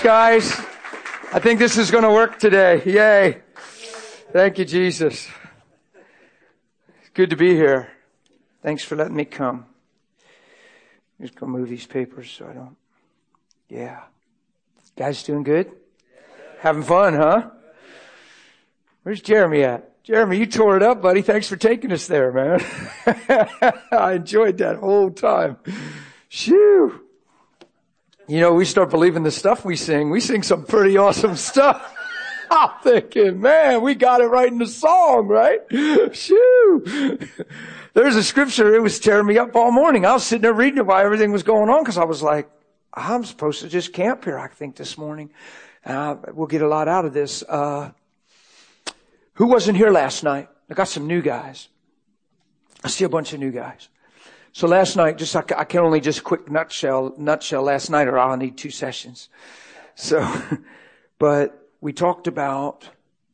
guys. I think this is going to work today. Yay. Thank you, Jesus. It's good to be here. Thanks for letting me come. Just go move these papers so I don't. Yeah. Guys doing good? Having fun, huh? Where's Jeremy at? Jeremy, you tore it up, buddy. Thanks for taking us there, man. I enjoyed that whole time. Shoo. You know, we start believing the stuff we sing. We sing some pretty awesome stuff. I'm thinking, man, we got it right in the song, right? Shoo. There's a scripture. It was tearing me up all morning. I was sitting there reading it while everything was going on because I was like, I'm supposed to just camp here, I think, this morning. We'll get a lot out of this. Who wasn't here last night? I got some new guys. I see a bunch of new guys. So last night, I can only just quick nutshell last night, or I'll need 2 sessions. So, but we talked about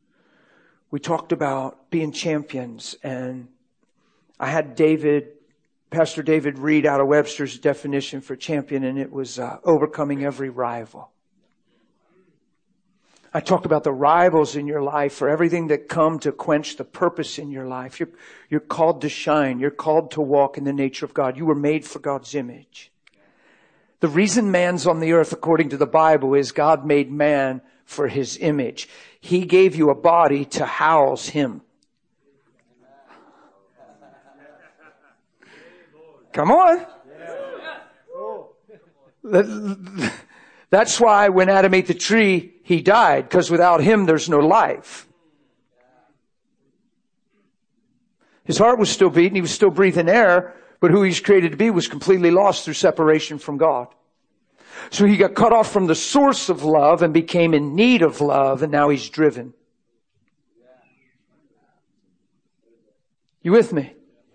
being champions, and I had Pastor David read out of Webster's definition for champion, and it was overcoming every rival. I talked about the rivals in your life, for everything that come to quench the purpose in your life. You're called to shine. You're called to walk in the nature of God. You were made for God's image. The reason man's on the earth, according to the Bible, is God made man for his image. He gave you a body to house him. Come on. That's why when Adam ate the tree, he died, because without him, there's no life. His heart was still beating. He was still breathing air, but who he's created to be was completely lost through separation from God. So he got cut off from the source of love and became in need of love, and now he's driven. You with me?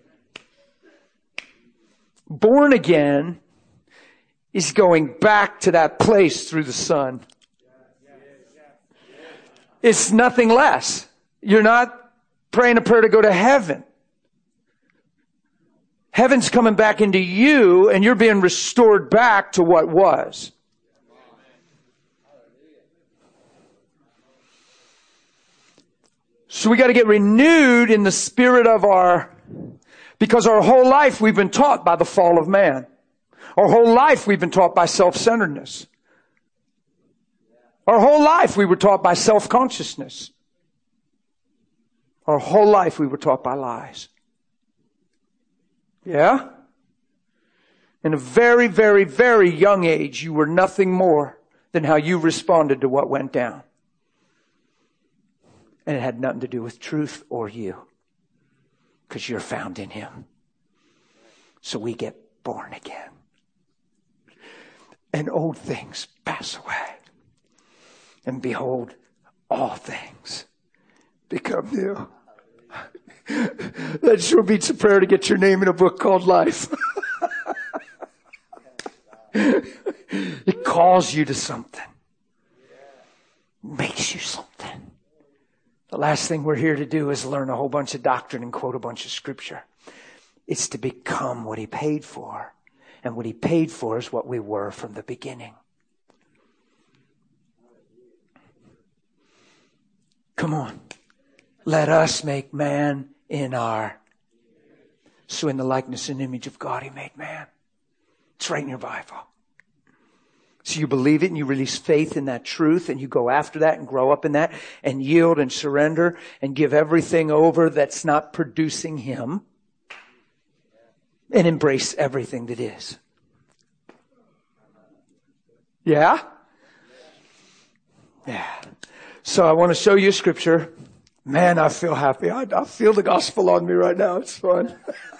Born again is going back to that place through the Son. It's nothing less. You're not praying a prayer to go to heaven. Heaven's coming back into you, and you're being restored back to what was. So we got to get renewed in the spirit of because our whole life we've been taught by the fall of man. Our whole life we've been taught by self-centeredness. Our whole life we were taught by self-consciousness. Our whole life we were taught by lies. Yeah? In a very, very, very young age, you were nothing more than how you responded to what went down. And it had nothing to do with truth or you. Because you're found in Him. So we get born again. And old things pass away. And behold, all things become new. That sure beats a prayer to get your name in a book called life. It calls you to something. Makes you something. The last thing we're here to do is learn a whole bunch of doctrine and quote a bunch of scripture. It's to become what He paid for. And what He paid for is what we were from the beginning. Come on. Let us make man in our. So in the likeness and image of God He made man. It's right in your Bible. So you believe it and you release faith in that truth and you go after that and grow up in that and yield and surrender and give everything over that's not producing Him and embrace everything that is. Yeah? Yeah. So I want to show you a scripture. Man, I feel happy. I feel the gospel on me right now. It's fun.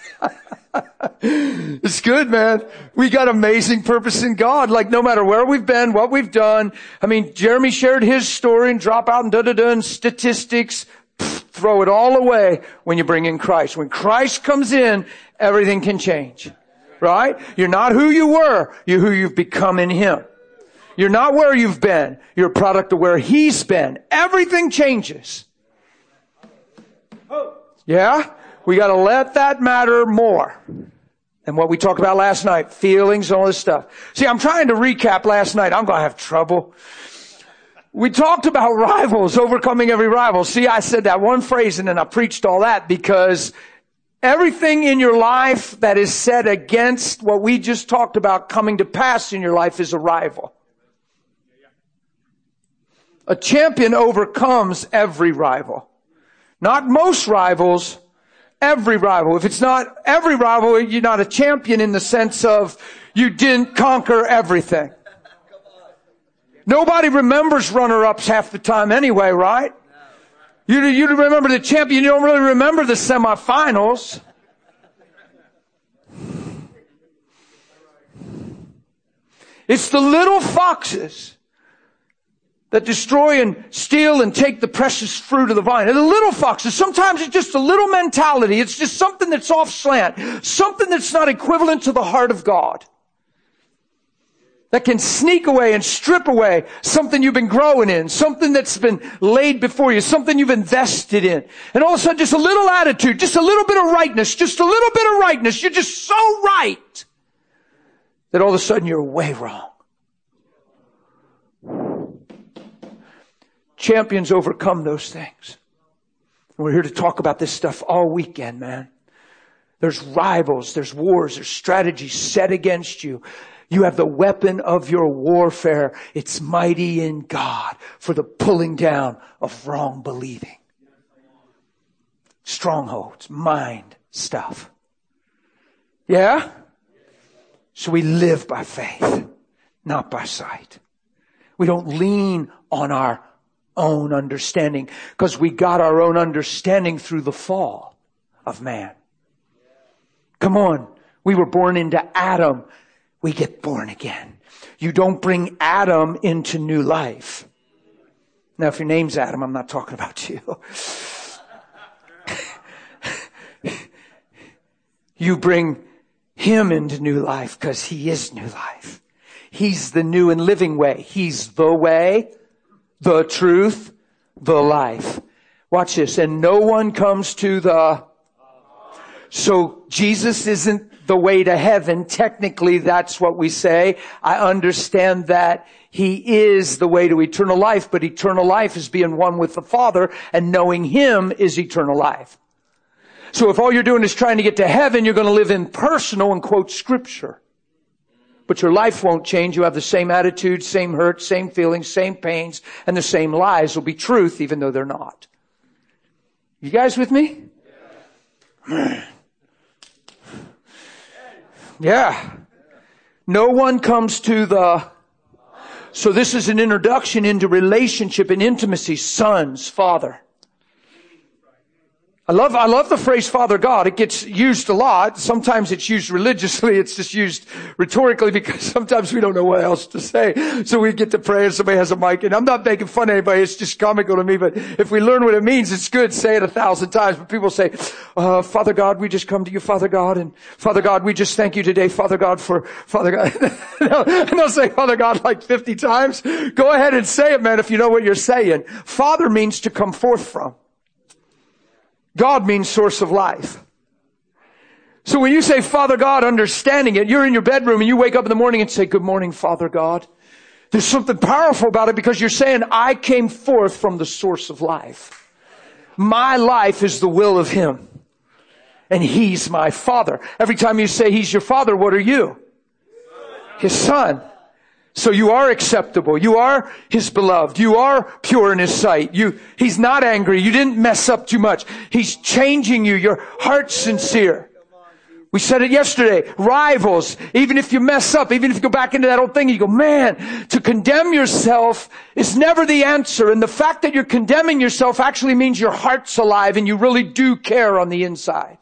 It's good, man. We got amazing purpose in God. Like no matter where we've been, what we've done. I mean, Jeremy shared his story and drop out and and statistics. Throw it all away when you bring in Christ. When Christ comes in, everything can change. Right? You're not who you were. You're who you've become in Him. You're not where you've been. You're a product of where He's been. Everything changes. Yeah? We got to let that matter more. And what we talked about last night, feelings and all this stuff. See, I'm trying to recap last night. I'm going to have trouble. We talked about rivals, overcoming every rival. See, I said that one phrase and then I preached all that because everything in your life that is said against what we just talked about coming to pass in your life is a rival. A champion overcomes every rival. Not most rivals, every rival. If it's not every rival, you're not a champion in the sense of you didn't conquer everything. Nobody remembers runner-ups half the time anyway, right? You remember the champion, you don't really remember the semifinals. It's the little foxes that destroy and steal and take the precious fruit of the vine. And the little foxes, sometimes it's just a little mentality. It's just something that's off slant. Something that's not equivalent to the heart of God. That can sneak away and strip away something you've been growing in, something that's been laid before you, something you've invested in. And all of a sudden, just a little attitude, just a little bit of rightness, just a little bit of rightness. You're just so right that all of a sudden you're way wrong. Champions overcome those things. We're here to talk about this stuff all weekend, man. There's rivals, there's wars, there's strategies set against you. You have the weapon of your warfare. It's mighty in God for the pulling down of wrong believing. Strongholds, mind stuff. Yeah? So we live by faith, not by sight. We don't lean on our own understanding because we got our own understanding through the fall of man. Come on. We were born into Adam. We get born again. You don't bring Adam into new life. Now, if your name's Adam, I'm not talking about you. You bring him into new life because he is new life. He's the new and living way. He's the way, the truth, the life. Watch this. And no one comes to the... So Jesus isn't the way to heaven. Technically, that's what we say. I understand that he is the way to eternal life, but eternal life is being one with the Father, and knowing him is eternal life. So if all you're doing is trying to get to heaven, you're going to live impersonal and quote scripture. But your life won't change. You have the same attitude, same hurt, same feelings, same pains, and the same lies will be truth, even though they're not. You guys with me? Yeah. No one comes to the... So this is an introduction into relationship and intimacy. Sons, Father. I love the phrase Father God. It gets used a lot. Sometimes it's used religiously. It's just used rhetorically because sometimes we don't know what else to say. So we get to pray and somebody has a mic. And I'm not making fun of anybody. It's just comical to me. But if we learn what it means, it's good. Say it 1,000 times. But people say, Father God, we just come to you, Father God. And Father God, we just thank you today, Father God, for Father God. And they'll say Father God like 50 times. Go ahead and say it, man, if you know what you're saying. Father means to come forth from. God means source of life. So when you say Father God, understanding it, you're in your bedroom and you wake up in the morning and say, good morning, Father God. There's something powerful about it because you're saying, I came forth from the source of life. My life is the will of him. And he's my Father. Every time you say he's your Father, what are you? His son. So you are acceptable. You are his beloved. You are pure in his sight. He's not angry. You didn't mess up too much. He's changing you. Your heart's sincere. We said it yesterday. Rivals. Even if you mess up, even if you go back into that old thing, you go, man, to condemn yourself is never the answer. And the fact that you're condemning yourself actually means your heart's alive and you really do care on the inside.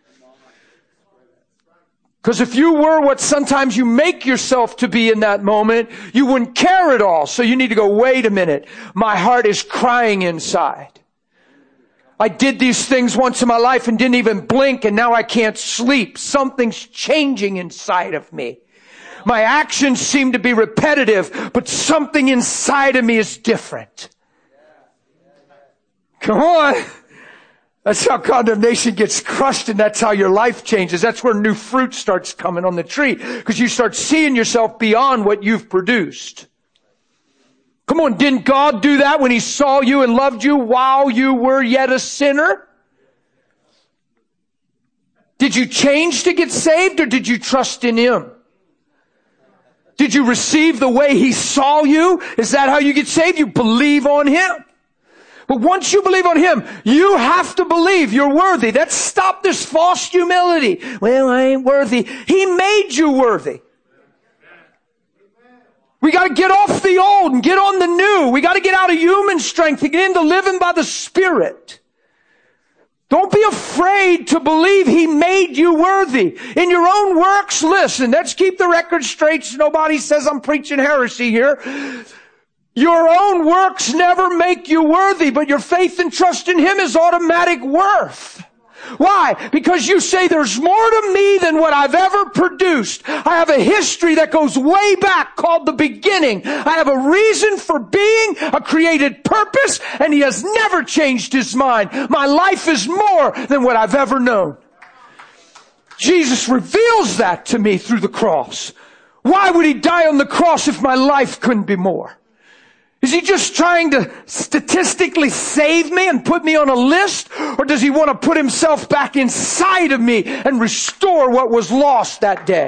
Because if you were what sometimes you make yourself to be in that moment, you wouldn't care at all. So you need to go, wait a minute. My heart is crying inside. I did these things once in my life and didn't even blink and now I can't sleep. Something's changing inside of me. My actions seem to be repetitive, but something inside of me is different. Come on. That's how condemnation gets crushed, and that's how your life changes. That's where new fruit starts coming on the tree, because you start seeing yourself beyond what you've produced. Come on, didn't God do that when He saw you and loved you while you were yet a sinner? Did you change to get saved, or did you trust in Him? Did you receive the way He saw you? Is that how you get saved? You believe on Him. But once you believe on Him, you have to believe you're worthy. Let's stop this false humility. Well, I ain't worthy. He made you worthy. We got to get off the old and get on the new. We got to get out of human strength and get into living by the Spirit. Don't be afraid to believe He made you worthy. In your own works, listen, let's keep the record straight so nobody says I'm preaching heresy here. Your own works never make you worthy, but your faith and trust in Him is automatic worth. Why? Because you say there's more to me than what I've ever produced. I have a history that goes way back called the beginning. I have a reason for being, a created purpose, and He has never changed His mind. My life is more than what I've ever known. Jesus reveals that to me through the cross. Why would He die on the cross if my life couldn't be more? Is He just trying to statistically save me and put me on a list? Or does He want to put Himself back inside of me and restore what was lost that day?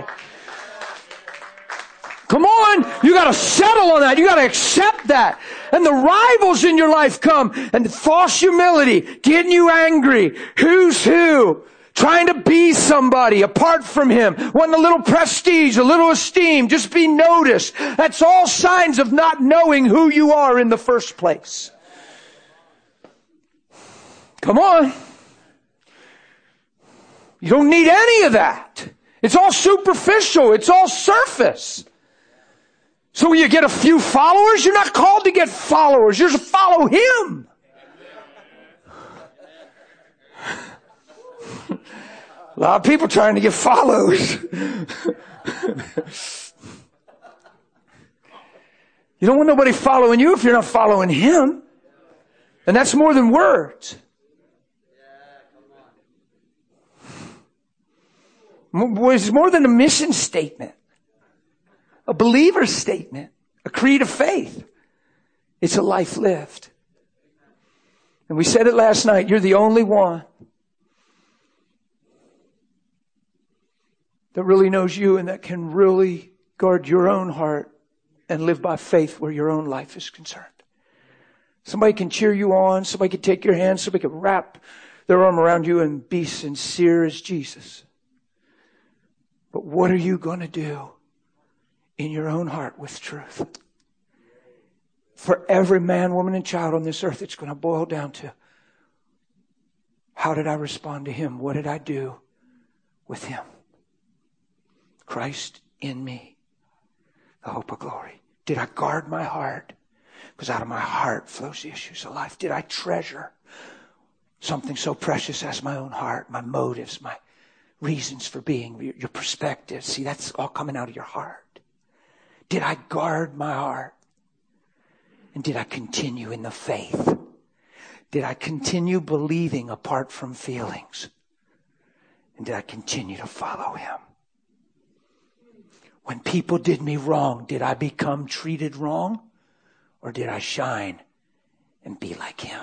Come on, you got to settle on that. You got to accept that. And the rivals in your life come, and false humility, getting you angry. Who's who? Trying to be somebody apart from Him. Wanting a little prestige, a little esteem, just be noticed. That's all signs of not knowing who you are in the first place. Come on. You don't need any of that. It's all superficial. It's all surface. So when you get a few followers, you're not called to get followers. You're to follow Him. A lot of people trying to get followers. You don't want nobody following you if you're not following Him. And that's more than words. It's more than a mission statement. A believer statement. A creed of faith. It's a life lived. And we said it last night. You're the only one that really knows you and that can really guard your own heart and live by faith where your own life is concerned. Somebody can cheer you on. Somebody can take your hand. Somebody can wrap their arm around you and be sincere as Jesus. But what are you going to do in your own heart with truth? For every man, woman, and child on this earth, it's going to boil down to, how did I respond to Him? What did I do with Him? Christ in me, the hope of glory. Did I guard my heart? Because out of my heart flows the issues of life. Did I treasure something so precious as my own heart, my motives, my reasons for being, your perspective? See, that's all coming out of your heart. Did I guard my heart? And did I continue in the faith? Did I continue believing apart from feelings? And did I continue to follow Him? When people did me wrong, did I become treated wrong? Or did I shine and be like Him?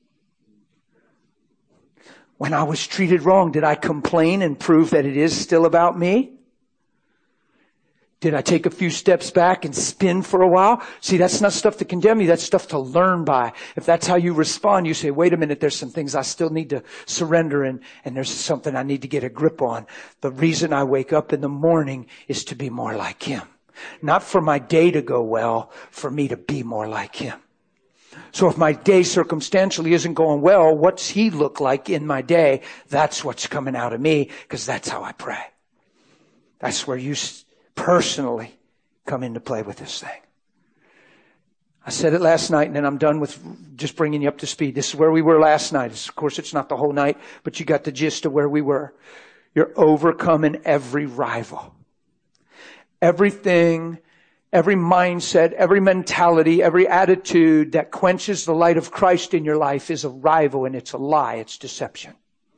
When I was treated wrong, did I complain and prove that it is still about me? Did I take a few steps back and spin for a while? See, that's not stuff to condemn you. That's stuff to learn by. If that's how you respond, you say, wait a minute, there's some things I still need to surrender and there's something I need to get a grip on. The reason I wake up in the morning is to be more like Him. Not for my day to go well, for me to be more like Him. So if my day circumstantially isn't going well, what's He look like in my day? That's what's coming out of me, because that's how I pray. That's where you personally come into play with this thing. I said it last night, and then I'm done with just bringing you up to speed. This is where we were last night. Of course, it's not the whole night, but you got the gist of where we were. You're overcoming every rival. Everything every mindset, every mentality, every attitude that quenches the light of Christ in your life is a rival, and it's a lie. It's deception.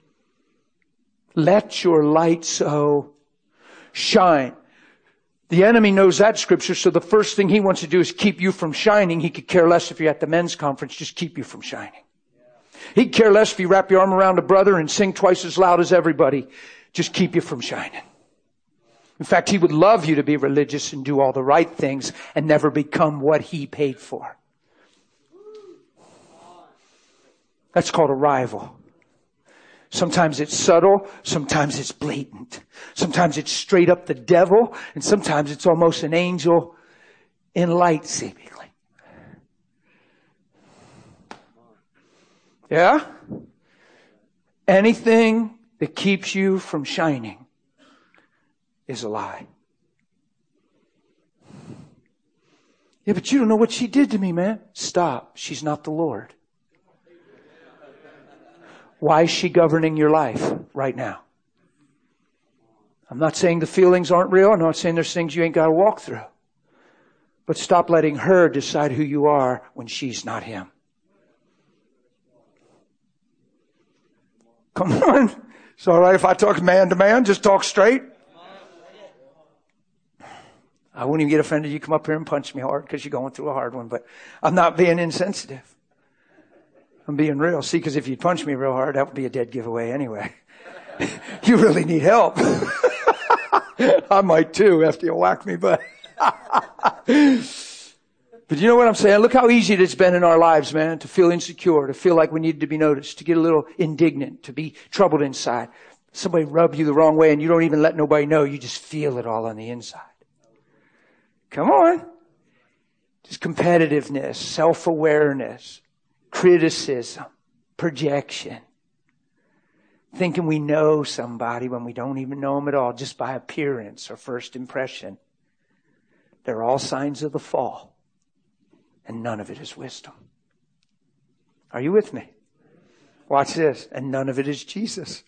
Let your light so shine. The enemy knows that scripture, so the first thing he wants to do is keep you from shining. He could care less if you're at the men's conference, just keep you from shining. He'd care less if you wrap your arm around a brother and sing twice as loud as everybody, just keep you from shining. In fact, he would love you to be religious and do all the right things and never become what he paid for. That's called a rival. Sometimes it's subtle, sometimes it's blatant. Sometimes it's straight up the devil, and sometimes it's almost an angel in light, seemingly. Yeah? Anything that keeps you from shining is a lie. Yeah, but you don't know what she did to me, man. Stop. She's not the Lord. Why is she governing your life right now? I'm not saying the feelings aren't real. I'm not saying there's things you ain't got to walk through. But stop letting her decide who you are when she's not him. Come on. It's all right if I talk man to man. Just talk straight. I wouldn't even get offended. You come up here and punch me hard because you're going through a hard one. But I'm not being insensitive. I'm being real. See, because if you punch me real hard, that would be a dead giveaway anyway. You really need help. I might too after you whack me, but you know what I'm saying? Look how easy it's been in our lives, man, to feel insecure, to feel like we need to be noticed, to get a little indignant, to be troubled inside. Somebody rub you the wrong way and you don't even let nobody know. You just feel it all on the inside. Come on. Just competitiveness, self-awareness, criticism, projection. Thinking we know somebody when we don't even know them at all, just by appearance or first impression. They're all signs of the fall. And none of it is wisdom. Are you with me? Watch this. And none of it is Jesus.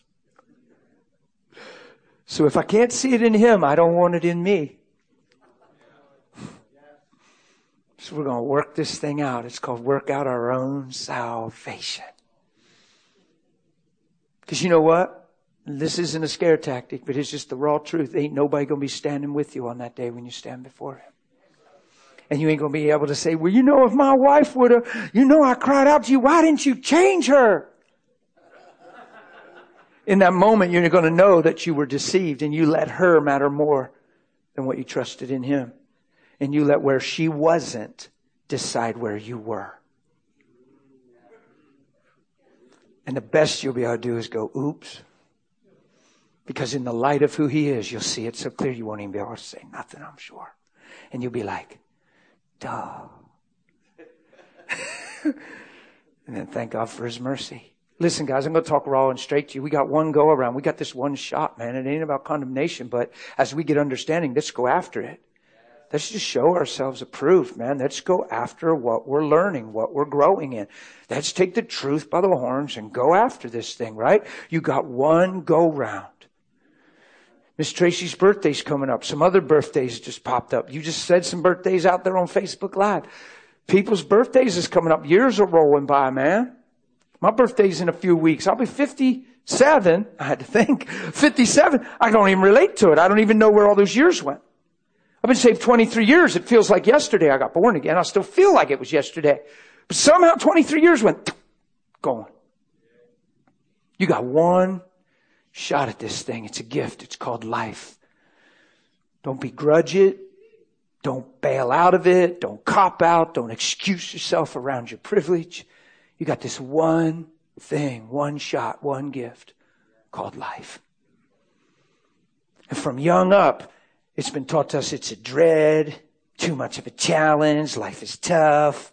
So if I can't see it in him, I don't want it in me. So we're going to work this thing out. It's called work out our own salvation. Because you know what? This isn't a scare tactic, but it's just the raw truth. Ain't nobody going to be standing with you on that day when you stand before him. And you ain't going to be able to say, well, you know, if my wife would have, you know, I cried out to you. Why didn't you change her? In that moment, you're going to know that you were deceived and you let her matter more than what you trusted in him. And you let where she wasn't decide where you were. And the best you'll be able to do is go, oops. Because in the light of who he is, you'll see it so clear you won't even be able to say nothing, I'm sure. And you'll be like, duh. And then thank God for his mercy. Listen, guys, I'm going to talk raw and straight to you. We got one go around. We got this one shot, man. It ain't about condemnation, but as we get understanding, let's go after it. Let's just show ourselves approved, man. Let's go after what we're learning, what we're growing in. Let's take the truth by the horns and go after this thing, right? You got one go round. Miss Tracy's birthday's coming up. Some other birthdays just popped up. You just said some birthdays out there on Facebook Live. People's birthdays is coming up. Years are rolling by, man. My birthday's in a few weeks. I'll be 57. I had to think. 57. I don't even relate to it. I don't even know where all those years went. I've been saved 23 years. It feels like yesterday I got born again. I still feel like it was yesterday. But somehow 23 years went gone. You got one shot at this thing. It's a gift. It's called life. Don't begrudge it. Don't bail out of it. Don't cop out. Don't excuse yourself around your privilege. You got this one thing, one shot, one gift called life. And from young up, it's been taught to us it's a dread, too much of a challenge, life is tough.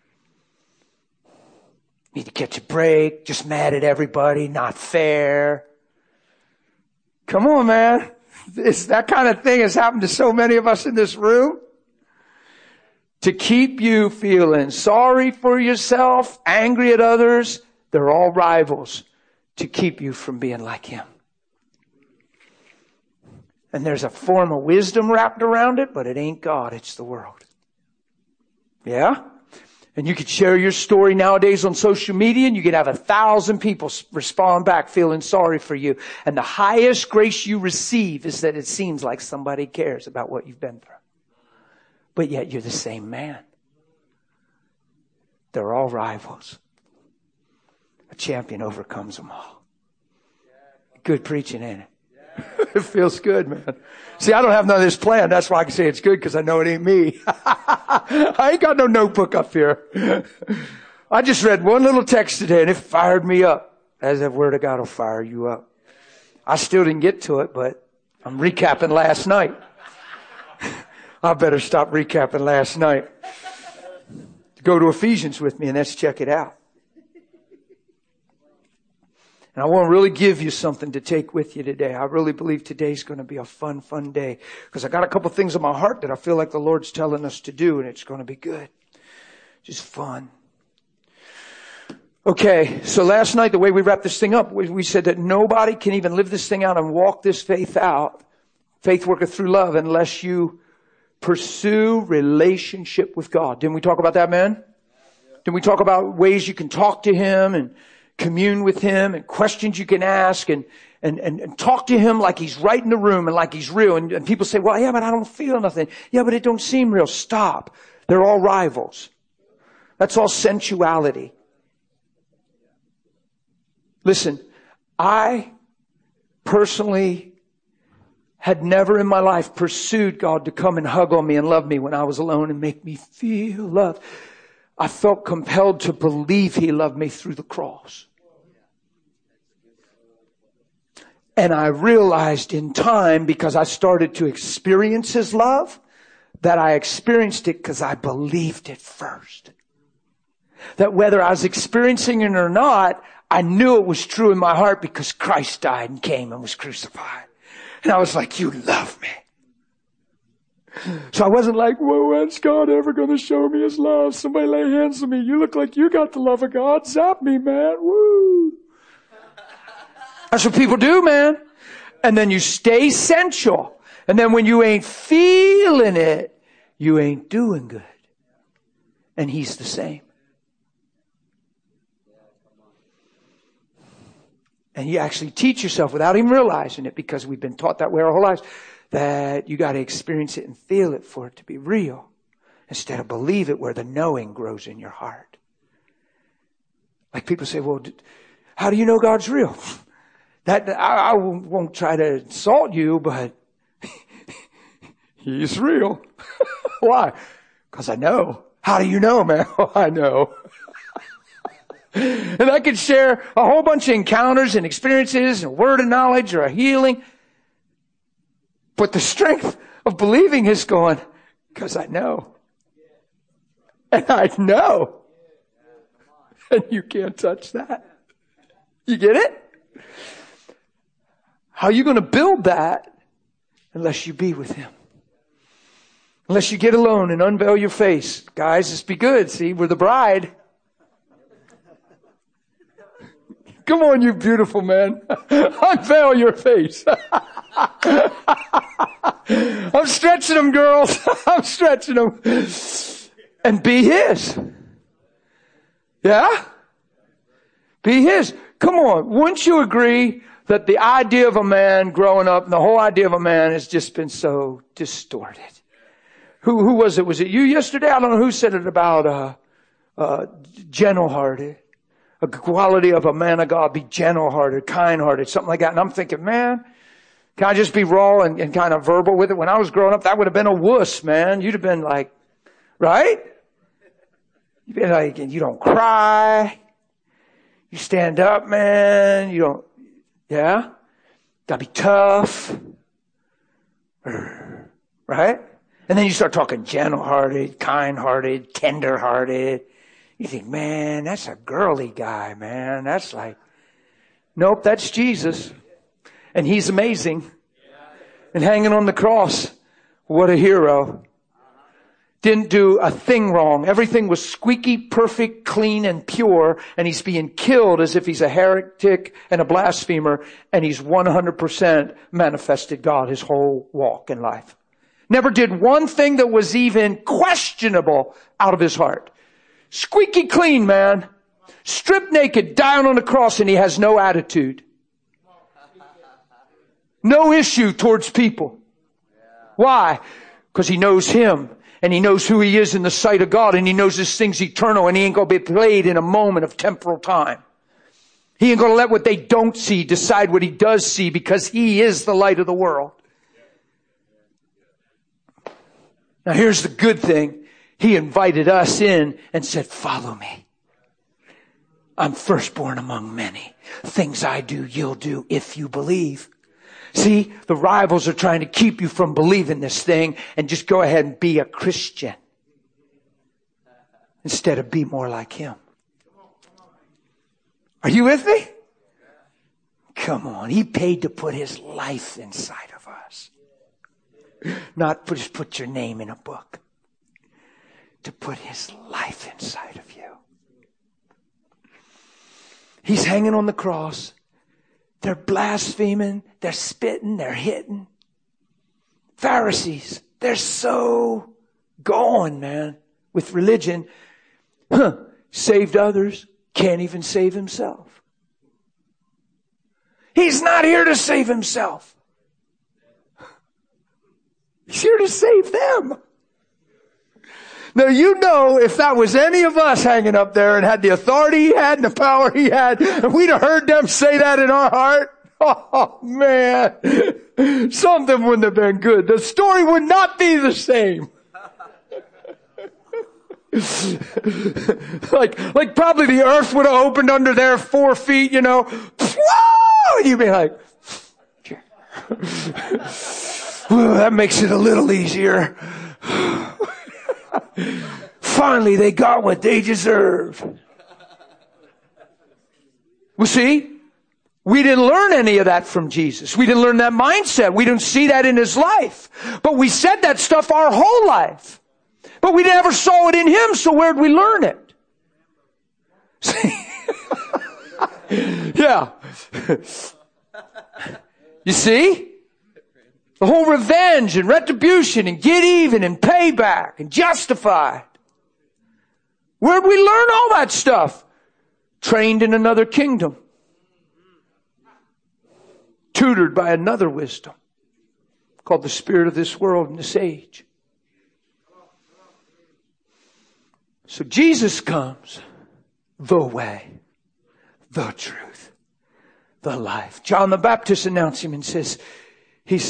Need to catch a break, just mad at everybody, not fair. Come on, man. That kind of thing has happened to so many of us in this room. To keep you feeling sorry for yourself, angry at others, they're all rivals to keep you from being like him. And there's a form of wisdom wrapped around it, but it ain't God, it's the world. Yeah? And you could share your story nowadays on social media and you could have 1,000 people respond back feeling sorry for you. And the highest grace you receive is that it seems like somebody cares about what you've been through. But yet you're the same man. They're all rivals. A champion overcomes them all. Good preaching, ain't it? It feels good, man. See, I don't have none of this planned. That's why I can say it's good, because I know it ain't me. I ain't got no notebook up here. I just read one little text today and it fired me up. As that word of God will fire you up. I still didn't get to it, but I'm recapping last night. I better stop recapping last night. Go to Ephesians with me and let's check it out. And I want to really give you something to take with you today. I really believe today's going to be a fun day. Because I got a couple things in my heart that I feel like the Lord's telling us to do, and it's going to be good. Just fun. Okay, so last night, the way we wrapped this thing up, we said that nobody can even live this thing out and walk this faith out. Faith worketh through love unless you pursue relationship with God. Didn't we talk about that, man? Didn't we talk about ways you can talk to Him and commune with Him and questions you can ask and talk to Him like He's right in the room and like He's real. And people say, well, yeah, but I don't feel nothing. Yeah, but it don't seem real. Stop. They're all rivals. That's all sensuality. Listen, I personally had never in my life pursued God to come and hug on me and love me when I was alone and make me feel loved. I felt compelled to believe He loved me through the cross. And I realized in time, because I started to experience His love, that I experienced it because I believed it first. That whether I was experiencing it or not, I knew it was true in my heart because Christ died and came and was crucified. And I was like, you love me. So I wasn't like, well, when's God ever going to show me His love? Somebody lay hands on me. You look like you got the love of God. Zap me, man. Woo. That's what people do, man. And then you stay sensual. And then when you ain't feeling it, you ain't doing good. And He's the same. And you actually teach yourself without even realizing it, because we've been taught that way our whole lives, that you got to experience it and feel it for it to be real, instead of believe it, where the knowing grows in your heart. Like people say, well, how do you know God's real? That I won't try to insult you, but He's real. Why? Because I know. How do you know, man? Oh, I know. And I could share a whole bunch of encounters and experiences and a word of knowledge or a healing. But the strength of believing is going, because I know. And I know. And you can't touch that. You get it? How are you going to build that unless you be with Him? Unless you get alone and unveil your face. Guys, just be good. See, we're the bride. Come on, you beautiful man. Unveil your face. I'm stretching them, girls. I'm stretching them. And be His. Yeah? Be His. Come on. Wouldn't you agree that the idea of a man growing up, and the whole idea of a man has just been so distorted? Who was it? Was it you yesterday? I don't know who said it about gentle-hearted. A quality of a man of God, be gentle-hearted, kind-hearted, something like that. And I'm thinking, man, can I just be raw and kind of verbal with it? When I was growing up, that would have been a wuss, man. You'd have been like, right? You'd be like, you don't cry. You stand up, man. You don't, yeah? Gotta be tough. Right? And then you start talking gentle-hearted, kind-hearted, tender-hearted. You think, man, that's a girly guy, man. That's like, nope, that's Jesus. And He's amazing. And hanging on the cross, what a hero. Didn't do a thing wrong. Everything was squeaky, perfect, clean, and pure. And he's being killed as if he's a heretic and a blasphemer. And he's 100% manifested God his whole walk in life. Never did one thing that was even questionable out of his heart. Squeaky clean, man. Stripped naked, dying on the cross, and he has no attitude. No issue towards people. Why? Because he knows him. And he knows who he is in the sight of God. And he knows this thing's eternal. And he ain't going to be played in a moment of temporal time. He ain't going to let what they don't see decide what he does see, because he is the light of the world. Now here's the good thing. He invited us in and said, follow me. I'm firstborn among many. Things I do, you'll do if you believe. See, the rivals are trying to keep you from believing this thing and just go ahead and be a Christian instead of be more like him. Are you with me? Come on. He paid to put his life inside of us. Not just put your name in a book. To put his life inside of you. He's hanging on the cross. They're blaspheming. They're spitting. They're hitting. Pharisees, they're so gone, man, with religion. Saved others. Can't even save himself. He's not here to save himself. He's here to save them. Now, you know, if that was any of us hanging up there and had the authority he had and the power he had, and we'd have heard them say that in our heart, oh man, something wouldn't have been good. The story would not be the same. like probably the earth would have opened under their 4 feet, you know. Whoa! And you'd be like, that makes it a little easier. Finally, they got what they deserve. Well, see, we didn't learn any of that from Jesus. We didn't learn that mindset. We didn't see that in his life. But we said that stuff our whole life. But we never saw it in him, so where'd we learn it? See? Yeah. You see? The whole revenge and retribution and get even and payback and justify. Where'd we learn all that stuff? Trained in another kingdom. Tutored by another wisdom called the spirit of this world and this age. So Jesus comes, the way, the truth, the life. John the Baptist announced him and says, he's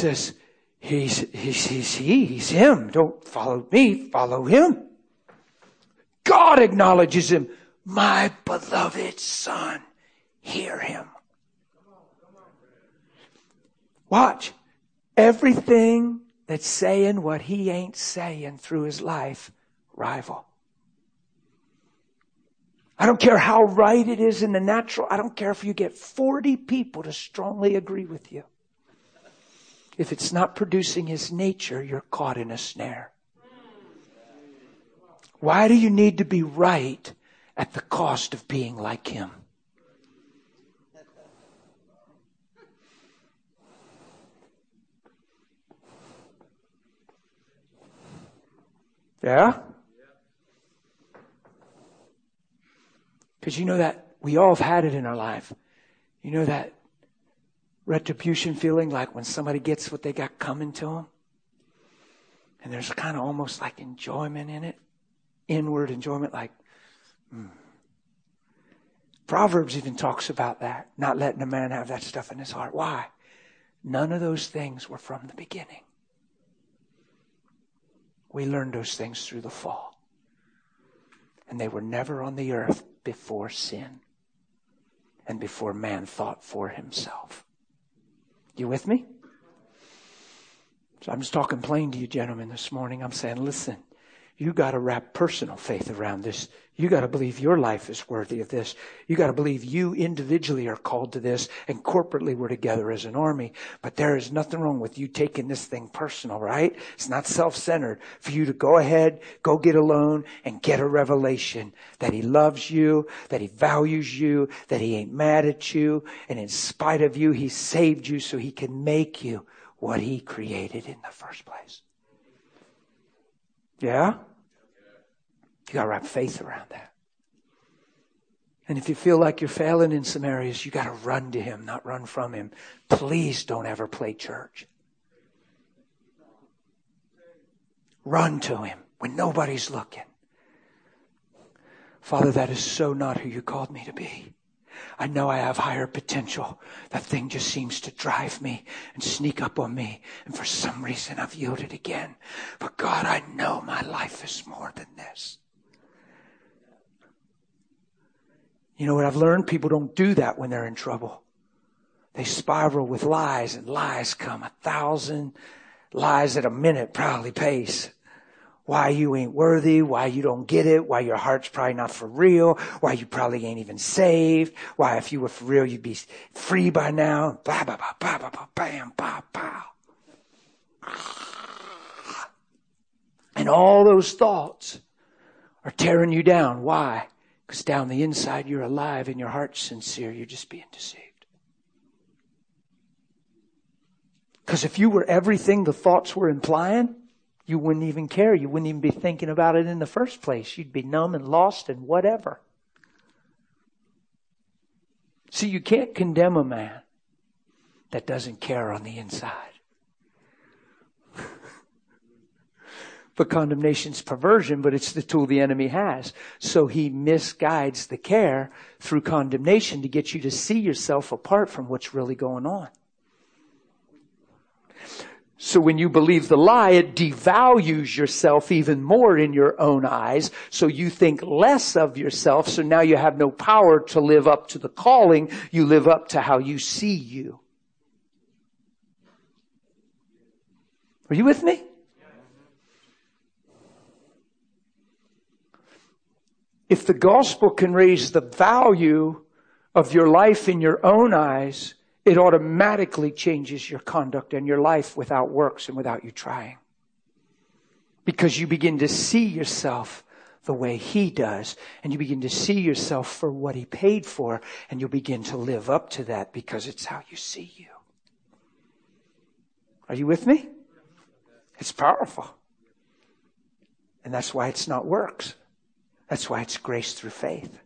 him. Don't follow me, follow him. God acknowledges him. My beloved son, hear him. Watch. Everything that's saying what he ain't saying through his life, rival. I don't care how right it is in the natural. I don't care if you get 40 people to strongly agree with you. If it's not producing his nature, you're caught in a snare. Why do you need to be right at the cost of being like him? Yeah? Because you know that we all have had it in our life. You know that retribution feeling, like when somebody gets what they got coming to them? And there's kind of almost like enjoyment in it. Inward enjoyment, like, Proverbs even talks about that. Not letting a man have that stuff in his heart. Why? None of those things were from the beginning. We learned those things through the fall. And they were never on the earth before sin. And before man thought for himself. You with me? So I'm just talking plain to you gentlemen this morning. I'm saying, listen, You got to wrap personal faith around this. You got to believe your life is worthy of this. You got to believe you individually are called to this, and corporately we're together as an army. But there is nothing wrong with you taking this thing personal, right? It's not self-centered for you to go ahead, go get alone, and get a revelation that He loves you, that He values you, that He ain't mad at you, and in spite of you, He saved you so He can make you what He created in the first place. Yeah? You got to wrap faith around that. And if you feel like you're failing in some areas, you got to run to Him, not run from Him. Please don't ever play church. Run to Him when nobody's looking. Father, that is so not who You called me to be. I know I have higher potential. That thing just seems to drive me and sneak up on me. And for some reason I've yielded again. But God, I know my life is more than this. You know what I've learned? People don't do that when they're in trouble. They spiral with lies, and lies come 1,000 lies at a minute probably pace. Why you ain't worthy, why you don't get it, why your heart's probably not for real, why you probably ain't even saved, why if you were for real you'd be free by now, blah, blah, blah, blah, blah, blah, bam, pow, pow. And all those thoughts are tearing you down. Why? Because down the inside you're alive and your heart's sincere, you're just being deceived. Because if you were everything the thoughts were implying, you wouldn't even care. You wouldn't even be thinking about it in the first place. You'd be numb and lost and whatever. See, you can't condemn a man that doesn't care on the inside. But condemnation's perversion, but it's the tool the enemy has. So he misguides the care through condemnation to get you to see yourself apart from what's really going on. So when you believe the lie, it devalues yourself even more in your own eyes. So you think less of yourself. So now you have no power to live up to the calling. You live up to how you see you. Are you with me? If the gospel can raise the value of your life in your own eyes, it automatically changes your conduct and your life without works and without you trying. Because you begin to see yourself the way He does. And you begin to see yourself for what He paid for. And you'll begin to live up to that because it's how you see you. Are you with me? It's powerful. And that's why it's not works. That's why it's grace through faith.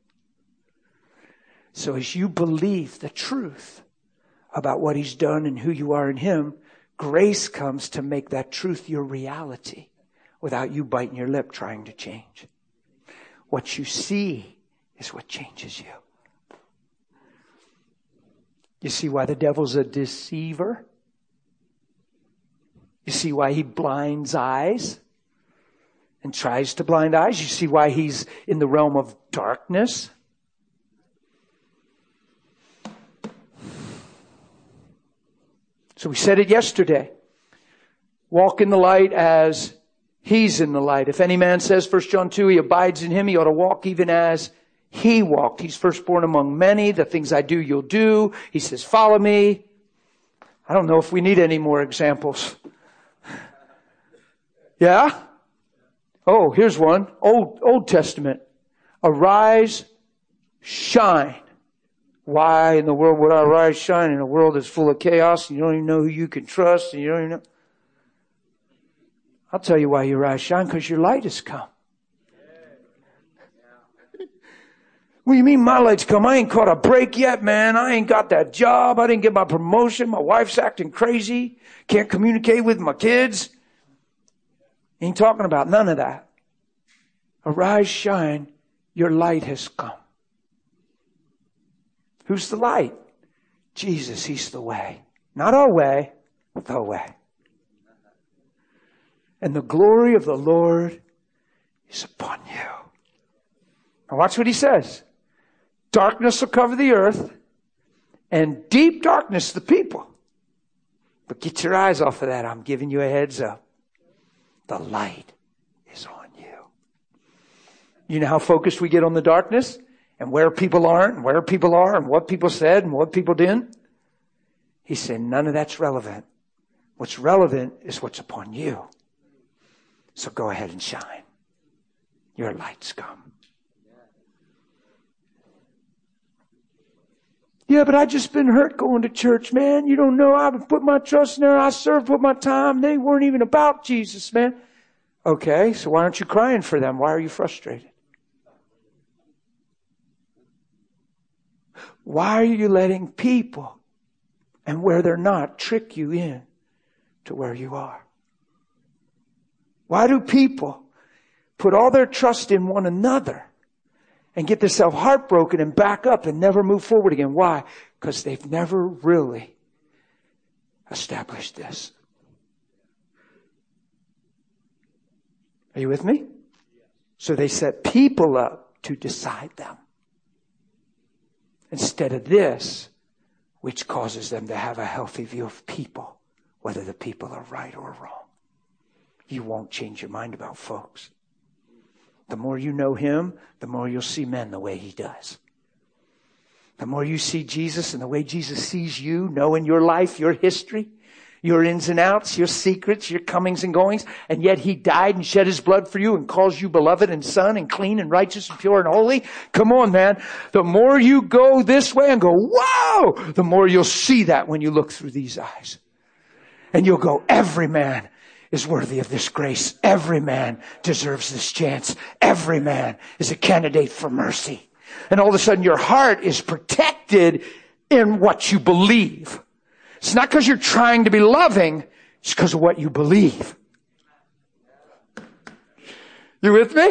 So as you believe the truth about what He's done and who you are in Him, grace comes to make that truth your reality without you biting your lip trying to change. What you see is what changes you. You see why the devil's a deceiver? You see why he blinds eyes and tries to blind eyes? You see why he's in the realm of darkness? So we said it yesterday. Walk in the light as He's in the light. If any man says, 1 John 2, he abides in Him, he ought to walk even as He walked. He's firstborn among many. The things I do, you'll do. He says, follow me. I don't know if we need any more examples. Yeah? Oh, here's one. Old Testament. Arise, shine. Why in the world would I rise, shine in a world that's full of chaos and you don't even know who you can trust and you don't even know? I'll tell you why you rise, shine, because your light has come. What do you mean my light's come? I ain't caught a break yet, man. I ain't got that job. I didn't get my promotion. My wife's acting crazy. Can't communicate with my kids. Ain't talking about none of that. Arise, shine. Your light has come. Who's the light? Jesus, He's the way. Not our way, the way. And the glory of the Lord is upon you. Now watch what He says. Darkness will cover the earth and deep darkness the people. But get your eyes off of that. I'm giving you a heads up. The light is on you. You know how focused we get on the darkness and where people aren't and where people are and what people said and what people didn't? He said, none of that's relevant. What's relevant is what's upon you. So go ahead and shine. Your light's come. Yeah, but I just been hurt going to church, man. You don't know. I've put my trust in there. I served, put my time. They weren't even about Jesus, man. Okay, so why aren't you crying for them? Why are you frustrated? Why are you letting people and where they're not trick you in to where you are? Why do people put all their trust in one another and get themselves heartbroken and back up and never move forward again? Why? Because they've never really established this. Are you with me? So they set people up to decide them instead of this, which causes them to have a healthy view of people, whether the people are right or wrong. You won't change your mind about folks. The more you know Him, the more you'll see men the way He does. The more you see Jesus and the way Jesus sees you, knowing your life, your history, your ins and outs, your secrets, your comings and goings, and yet He died and shed His blood for you and calls you beloved and son and clean and righteous and pure and holy. Come on, man. The more you go this way and go, whoa, the more you'll see that when you look through these eyes. And you'll go, every man is worthy of this grace. Every man deserves this chance. Every man is a candidate for mercy. And all of a sudden your heart is protected in what you believe. It's not because you're trying to be loving. It's because of what you believe. You with me?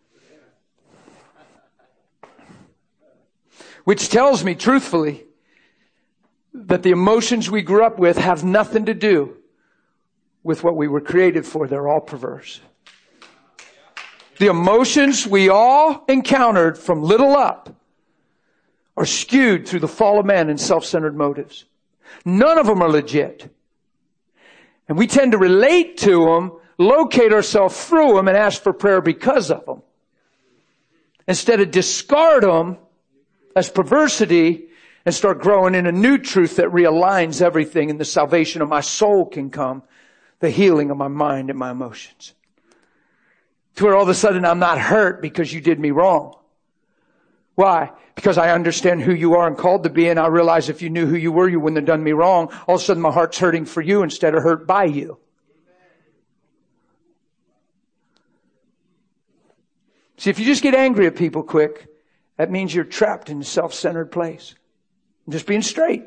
Which tells me truthfully that the emotions we grew up with have nothing to do with what we were created for. They're all perverse. The emotions we all encountered from little up are skewed through the fall of man and self-centered motives. None of them are legit. And we tend to relate to them, locate ourselves through them, and ask for prayer because of them. Instead of discard them as perversity and start growing in a new truth that realigns everything, and the salvation of my soul can come, the healing of my mind and my emotions. To where all of a sudden I'm not hurt because you did me wrong. Why? Because I understand who you are and called to be, and I realize if you knew who you were, you wouldn't have done me wrong. All of a sudden my heart's hurting for you instead of hurt by you. See, if you just get angry at people quick, that means you're trapped in a self-centered place. I'm just being straight.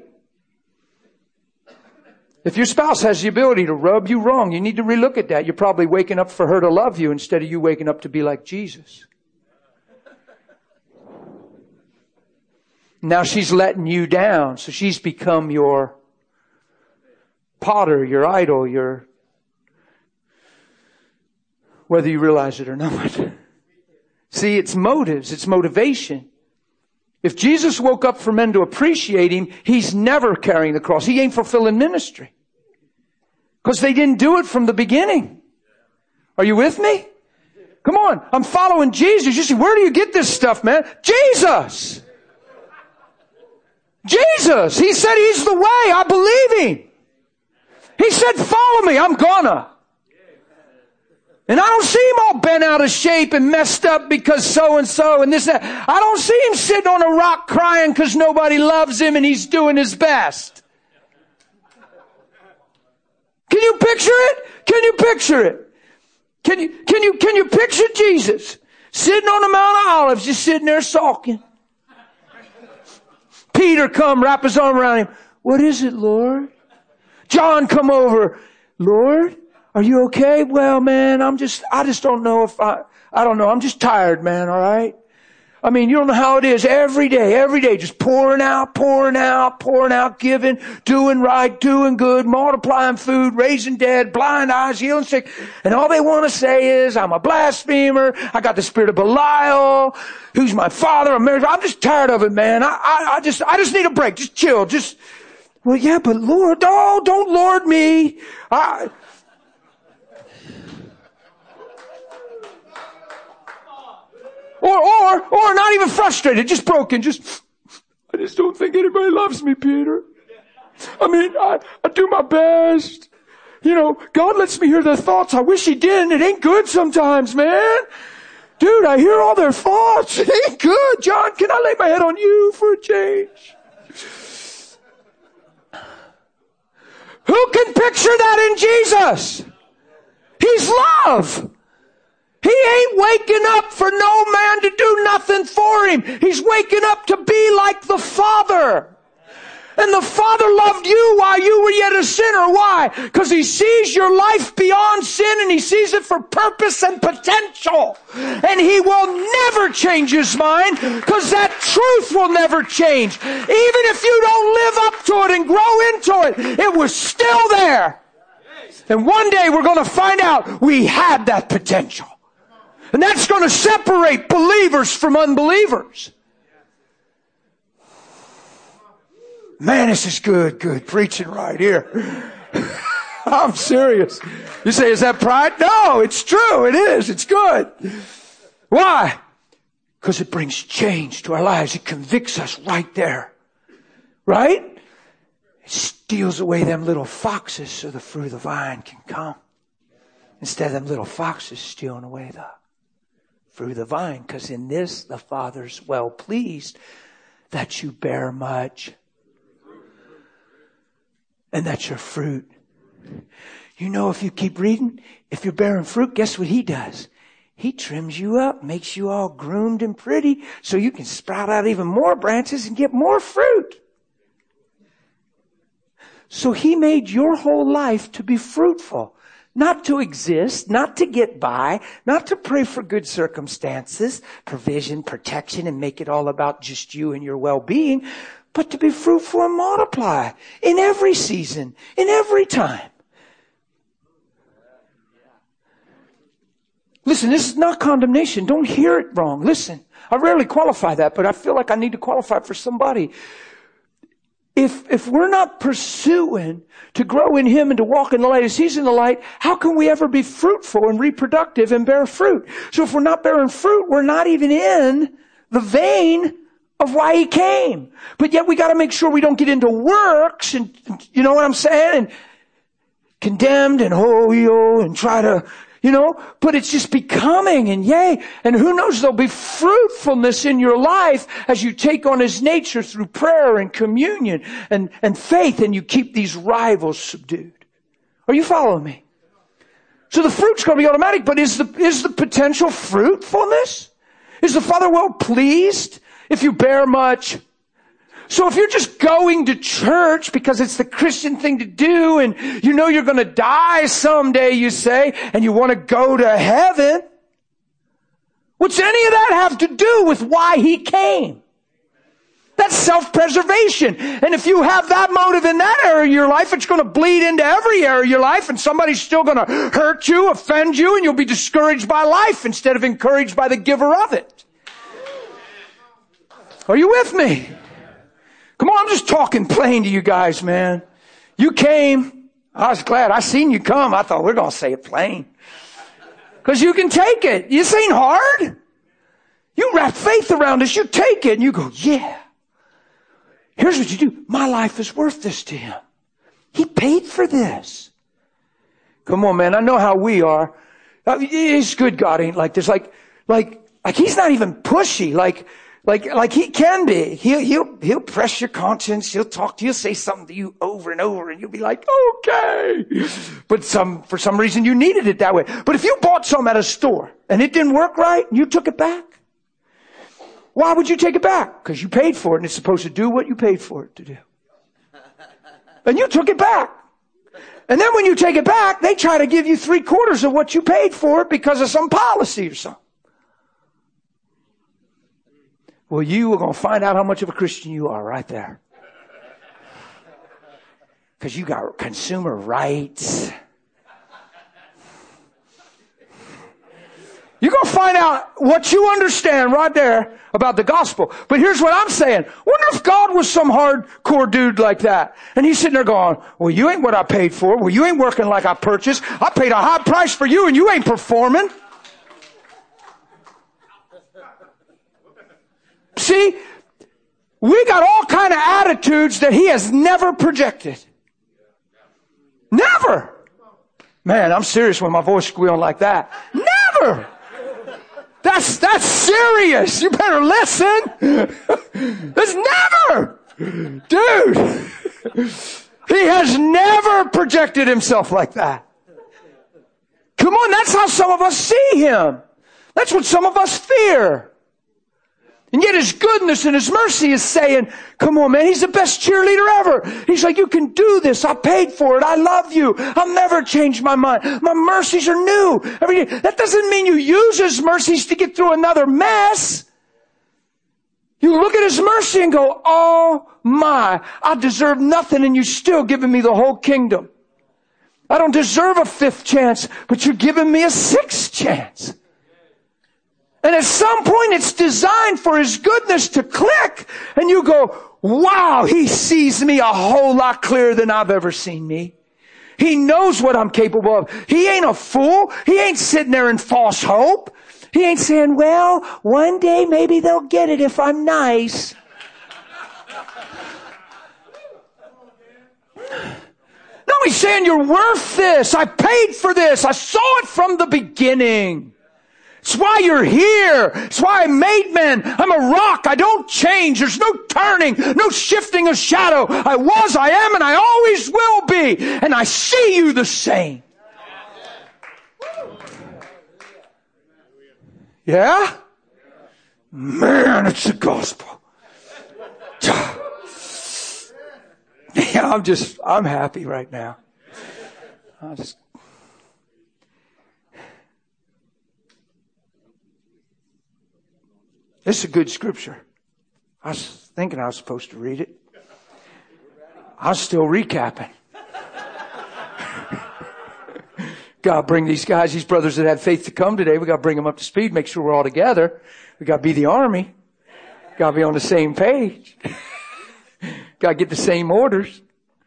If your spouse has the ability to rub you wrong, you need to relook at that. You're probably waking up for her to love you instead of you waking up to be like Jesus. Now she's letting you down, so she's become your potter, your idol, your, whether you realize it or not. See, it's motives, it's motivation. If Jesus woke up for men to appreciate Him, He's never carrying the cross. He ain't fulfilling ministry. Because they didn't do it from the beginning. Are you with me? Come on, I'm following Jesus. You see, where do you get this stuff, man? Jesus! Jesus! He said He's the way. I believe Him. He said, follow me. I'm gonna. And I don't see Him all bent out of shape and messed up because so-and-so and this and that. I don't see Him sitting on a rock crying because nobody loves Him and He's doing His best. Can you picture it? Can you picture it? Can you picture Jesus sitting on the Mount of Olives, just sitting there sulking? Peter come, wrap his arm around Him. What is it, Lord? John come over. Lord, are you okay? Well, man, I just don't know if I don't know. I'm just tired, man. All right. I mean, you don't know how it is every day, just pouring out, giving, doing right, doing good, multiplying food, raising dead, blind eyes, healing sick. And all they want to say is, I'm a blasphemer. I got the spirit of Belial. Who's my father? I'm just tired of it, man. I just need a break. Just chill. Well, yeah, but Lord, don't Lord me. Or not even frustrated, just broken, I just don't think anybody loves me, Peter. I mean, I do my best. God lets me hear their thoughts. I wish He didn't. It ain't good sometimes, man. Dude, I hear all their thoughts. It ain't good. John, can I lay my head on you for a change? Who can picture that in Jesus? He's love. He ain't waking up for no man to do nothing for him. He's waking up to be like the Father. And the Father loved you while you were yet a sinner. Why? Because He sees your life beyond sin and He sees it for purpose and potential. And He will never change His mind because that truth will never change. Even if you don't live up to it and grow into it, it was still there. And one day we're going to find out we had that potential. And that's going to separate believers from unbelievers. Man, this is good preaching right here. I'm serious. You say, is that pride? No, it's true. It is. It's good. Why? Because it brings change to our lives. It convicts us right there. Right? It steals away them little foxes so the fruit of the vine can come. Instead of them little foxes stealing away the fruit of the vine. Because in this, the Father's well pleased that you bear much. And that's your fruit. If you keep reading, if you're bearing fruit, guess what He does? He trims you up, makes you all groomed and pretty, so you can sprout out even more branches and get more fruit. So He made your whole life to be fruitful. Not to exist, not to get by, not to pray for good circumstances, provision, protection, and make it all about just you and your well-being, but to be fruitful and multiply in every season, in every time. Listen, this is not condemnation. Don't hear it wrong. Listen, I rarely qualify that, but I feel like I need to qualify it for somebody. If we're not pursuing to grow in Him and to walk in the light as He's in the light, how can we ever be fruitful and reproductive and bear fruit? So if we're not bearing fruit, we're not even in the vein of why He came. But yet we got to make sure we don't get into works and you know what I'm saying? And condemned and and try to, but it's just becoming and yay. And who knows, there'll be fruitfulness in your life as you take on His nature through prayer and communion and faith, and you keep these rivals subdued. Are you following me? So the fruit's going to be automatic, but is the potential fruitfulness? Is the Father well pleased if you bear much? So if you're just going to church because it's the Christian thing to do and you're going to die someday, you say, and you want to go to heaven, what's any of that have to do with why He came? That's self-preservation. And if you have that motive in that area of your life, it's going to bleed into every area of your life, and somebody's still going to hurt you, offend you, and you'll be discouraged by life instead of encouraged by the giver of it. Are you with me? Come on, I'm just talking plain to you guys, man. You came. I was glad. I seen you come. I thought we're going to say it plain. Because you can take it. This ain't hard. You wrap faith around this. You take it and you go, yeah. Here's what you do. My life is worth this to Him. He paid for this. Come on, man. I know how we are. He's good. God ain't like this. Like He's not even pushy. Like He can be. He'll press your conscience. He'll talk to you, say something to you over and over, and you'll be like, okay. But for some reason you needed it that way. But if you bought some at a store and it didn't work right and you took it back, why would you take it back? Because you paid for it and it's supposed to do what you paid for it to do. And you took it back. And then when you take it back, they try to give you 3/4 of what you paid for it because of some policy or something. Well, you are going to find out how much of a Christian you are right there. Because you got consumer rights. You're going to find out what you understand right there about the gospel. But here's what I'm saying. Wonder if God was some hardcore dude like that. And He's sitting there going, well, you ain't what I paid for. Well, you ain't working like I purchased. I paid a high price for you and you ain't performing. See, we got all kind of attitudes that he has never projected. Never. Man, I'm serious when my voice squealing like that. Never. That's serious. You better listen. It's never. Dude. He has never projected himself like that. Come on, that's how some of us see him. That's what some of us fear. And yet his goodness and his mercy is saying, come on, man, he's the best cheerleader ever. He's like, you can do this. I paid for it. I love you. I'll never change my mind. My mercies are new every day. That doesn't mean you use his mercies to get through another mess. You look at his mercy and go, oh my, I deserve nothing and you're still giving me the whole kingdom. I don't deserve a 5th chance, but you're giving me a 6th chance. And at some point it's designed for his goodness to click and you go, wow, he sees me a whole lot clearer than I've ever seen me. He knows what I'm capable of. He ain't a fool. He ain't sitting there in false hope. He ain't saying, well, one day maybe they'll get it if I'm nice. No, he's saying you're worth this. I paid for this. I saw it from the beginning. It's why you're here. It's why I made man. I'm a rock. I don't change. There's no turning, no shifting of shadow. I was, I am, and I always will be. And I see you the same. Yeah? Man, it's the gospel. Yeah, I'm happy right now. This is a good scripture. I was thinking I was supposed to read it. I was still recapping. Got to bring these guys, these brothers that had faith to come today. We got to bring them up to speed, make sure we're all together. We got to be the army. Got to be on the same page. Got to get the same orders.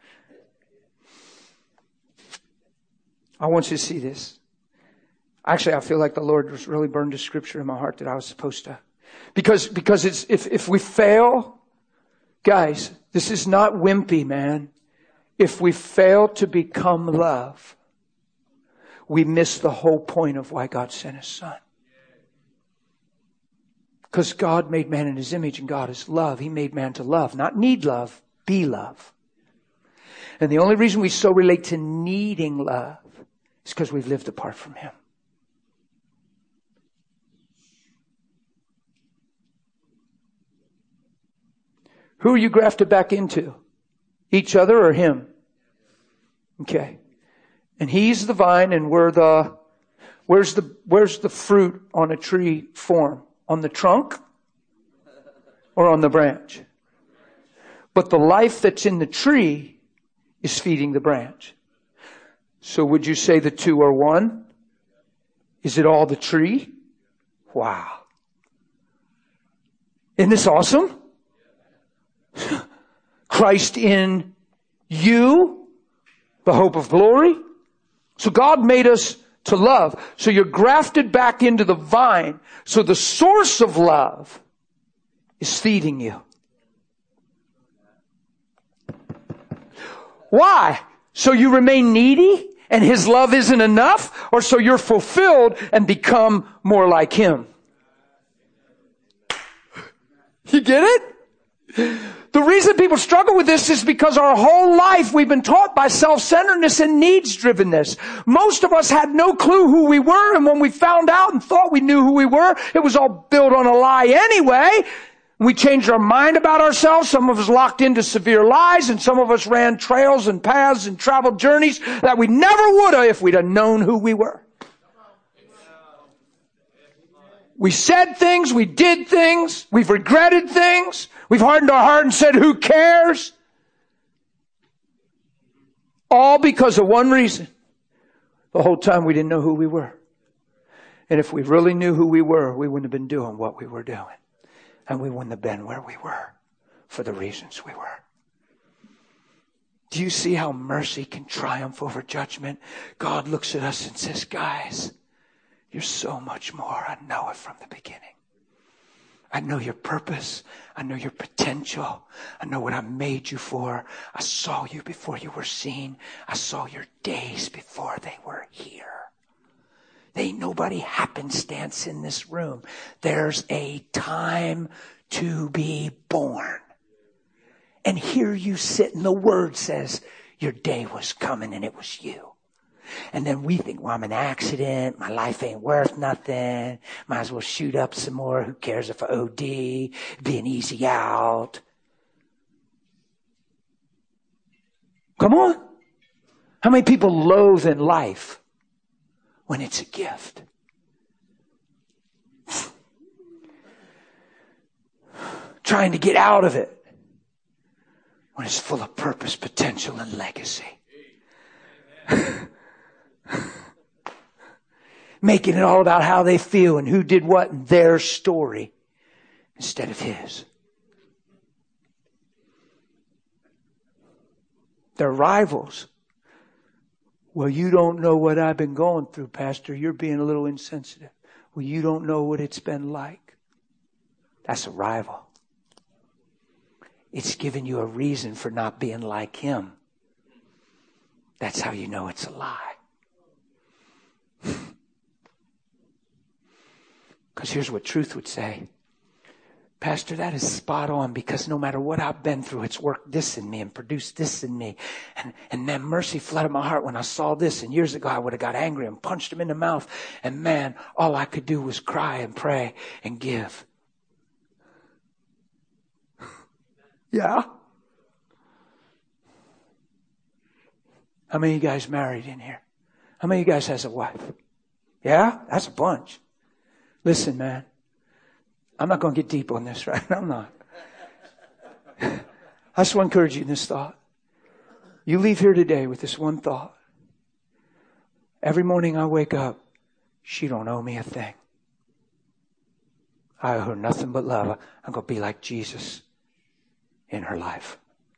I want you to see this. Actually, I feel like the Lord has really burned a scripture in my heart that I was supposed to. Because it's, if we fail, guys, this is not wimpy, man. If we fail to become love, we miss the whole point of why God sent his son. Because God made man in his image and God is love. He made man to love, not need love, be love. And the only reason we so relate to needing love is because we've lived apart from him. Who are you grafted back into? Each other or him? Okay. And he's the vine and we're the, where's the fruit on a tree form? On the trunk or on the branch? But the life that's in the tree is feeding the branch. So would you say the two are one? Is it all the tree? Wow. Isn't this awesome? Christ in you, the hope of glory. So God made us to love. So you're grafted back into the vine. So the source of love is feeding you. Why? So you remain needy and his love isn't enough? Or so you're fulfilled and become more like him? You get it? The reason people struggle with this is because our whole life we've been taught by self-centeredness and needs-drivenness. Most of us had no clue who we were, and when we found out and thought we knew who we were, it was all built on a lie anyway. We changed our mind about ourselves. Some of us locked into severe lies, and some of us ran trails and paths and traveled journeys that we never would have if we'd have known who we were. We said things, we did things, we've regretted things, we've hardened our heart and said, who cares? All because of one reason. The whole time we didn't know who we were. And if we really knew who we were, we wouldn't have been doing what we were doing. And we wouldn't have been where we were for the reasons we were. Do you see how mercy can triumph over judgment? God looks at us and says, guys, you're so much more. I know it from the beginning. I know your purpose. I know your potential. I know what I made you for. I saw you before you were seen. I saw your days before they were here. There ain't nobody happenstance in this room. There's a time to be born. And here you sit and the word says your day was coming and it was you. And then we think, well, I'm an accident. My life ain't worth nothing. Might as well shoot up some more. Who cares if I OD? Be an easy out. Come on. How many people loathe in life when it's a gift? Trying to get out of it when it's full of purpose, potential, and legacy. Making it all about how they feel and who did what in their story instead of his. They're rivals. Well, you don't know what I've been going through, Pastor. You're being a little insensitive. Well, you don't know what it's been like. That's a rival. It's giving you a reason for not being like him. That's how you know it's a lie. Because here's what truth would say. Pastor, that is spot on, because no matter what I've been through, it's worked this in me and produced this in me. And man, mercy flooded my heart when I saw this. And years ago, I would have got angry and punched him in the mouth. And man, all I could do was cry and pray and give. Yeah. How many of you guys married in here? How many of you guys has a wife? Yeah? That's a bunch. Listen, man. I'm not going to get deep on this, right? I'm not. I just want to encourage you in this thought. You leave here today with this one thought. Every morning I wake up, she don't owe me a thing. I owe her nothing but love. I'm going to be like Jesus in her life.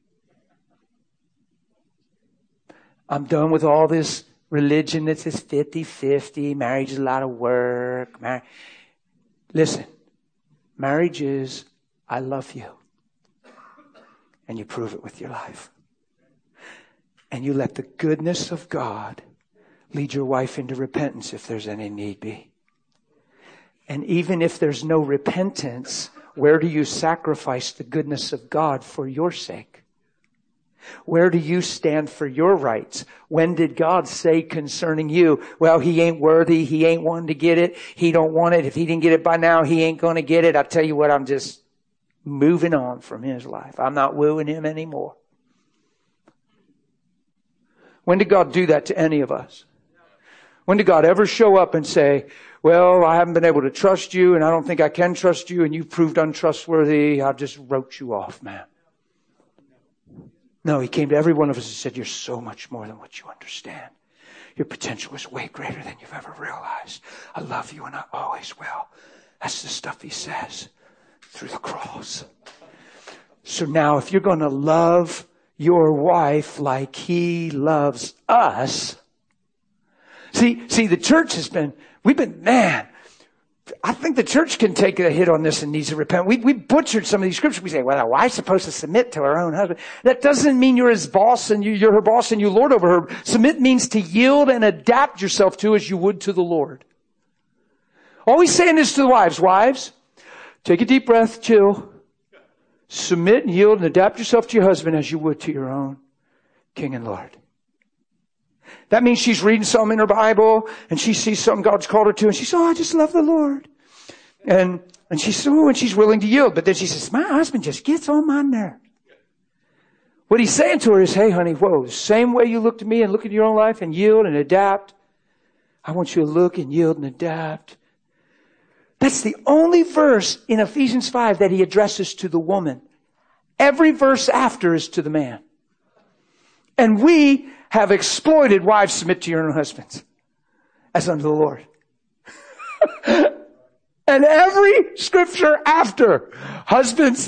I'm done with all this religion that says 50-50. Marriage is a lot of work. Listen, marriage is, I love you. And you prove it with your life. And you let the goodness of God lead your wife into repentance if there's any need be. And even if there's no repentance, where do you sacrifice the goodness of God for your sake? Where do you stand for your rights? When did God say concerning you, well, he ain't worthy, he ain't wanting to get it, he don't want it, if he didn't get it by now, he ain't going to get it. I tell you what, I'm just moving on from his life. I'm not wooing him anymore. When did God do that to any of us? When did God ever show up and say, well, I haven't been able to trust you and I don't think I can trust you and you proved untrustworthy. I just wrote you off, man. No, he came to every one of us and said, you're so much more than what you understand. Your potential is way greater than you've ever realized. I love you and I always will. That's the stuff he says through the cross. So now if you're going to love your wife like he loves us. See, the church I think the church can take a hit on this and needs to repent. We butchered some of these scriptures. We say, well, a wife's supposed to submit to her own husband. That doesn't mean you're his boss and you're her boss and you lord over her. Submit means to yield and adapt yourself to as you would to the Lord. Always saying this to the wives. Wives, take a deep breath, chill. Submit and yield and adapt yourself to your husband as you would to your own King and Lord. That means she's reading something in her Bible and she sees something God's called her to and she says, oh, I just love the Lord. And she's willing to yield. But then she says, my husband just gets on my nerves. What he's saying to her is, hey, honey, whoa, the same way you look to me and look at your own life and yield and adapt, I want you to look and yield and adapt. That's the only verse in Ephesians 5 that he addresses to the woman. Every verse after is to the man. And we have exploited wives submit to your own husbands as unto the Lord. And every scripture after, husbands.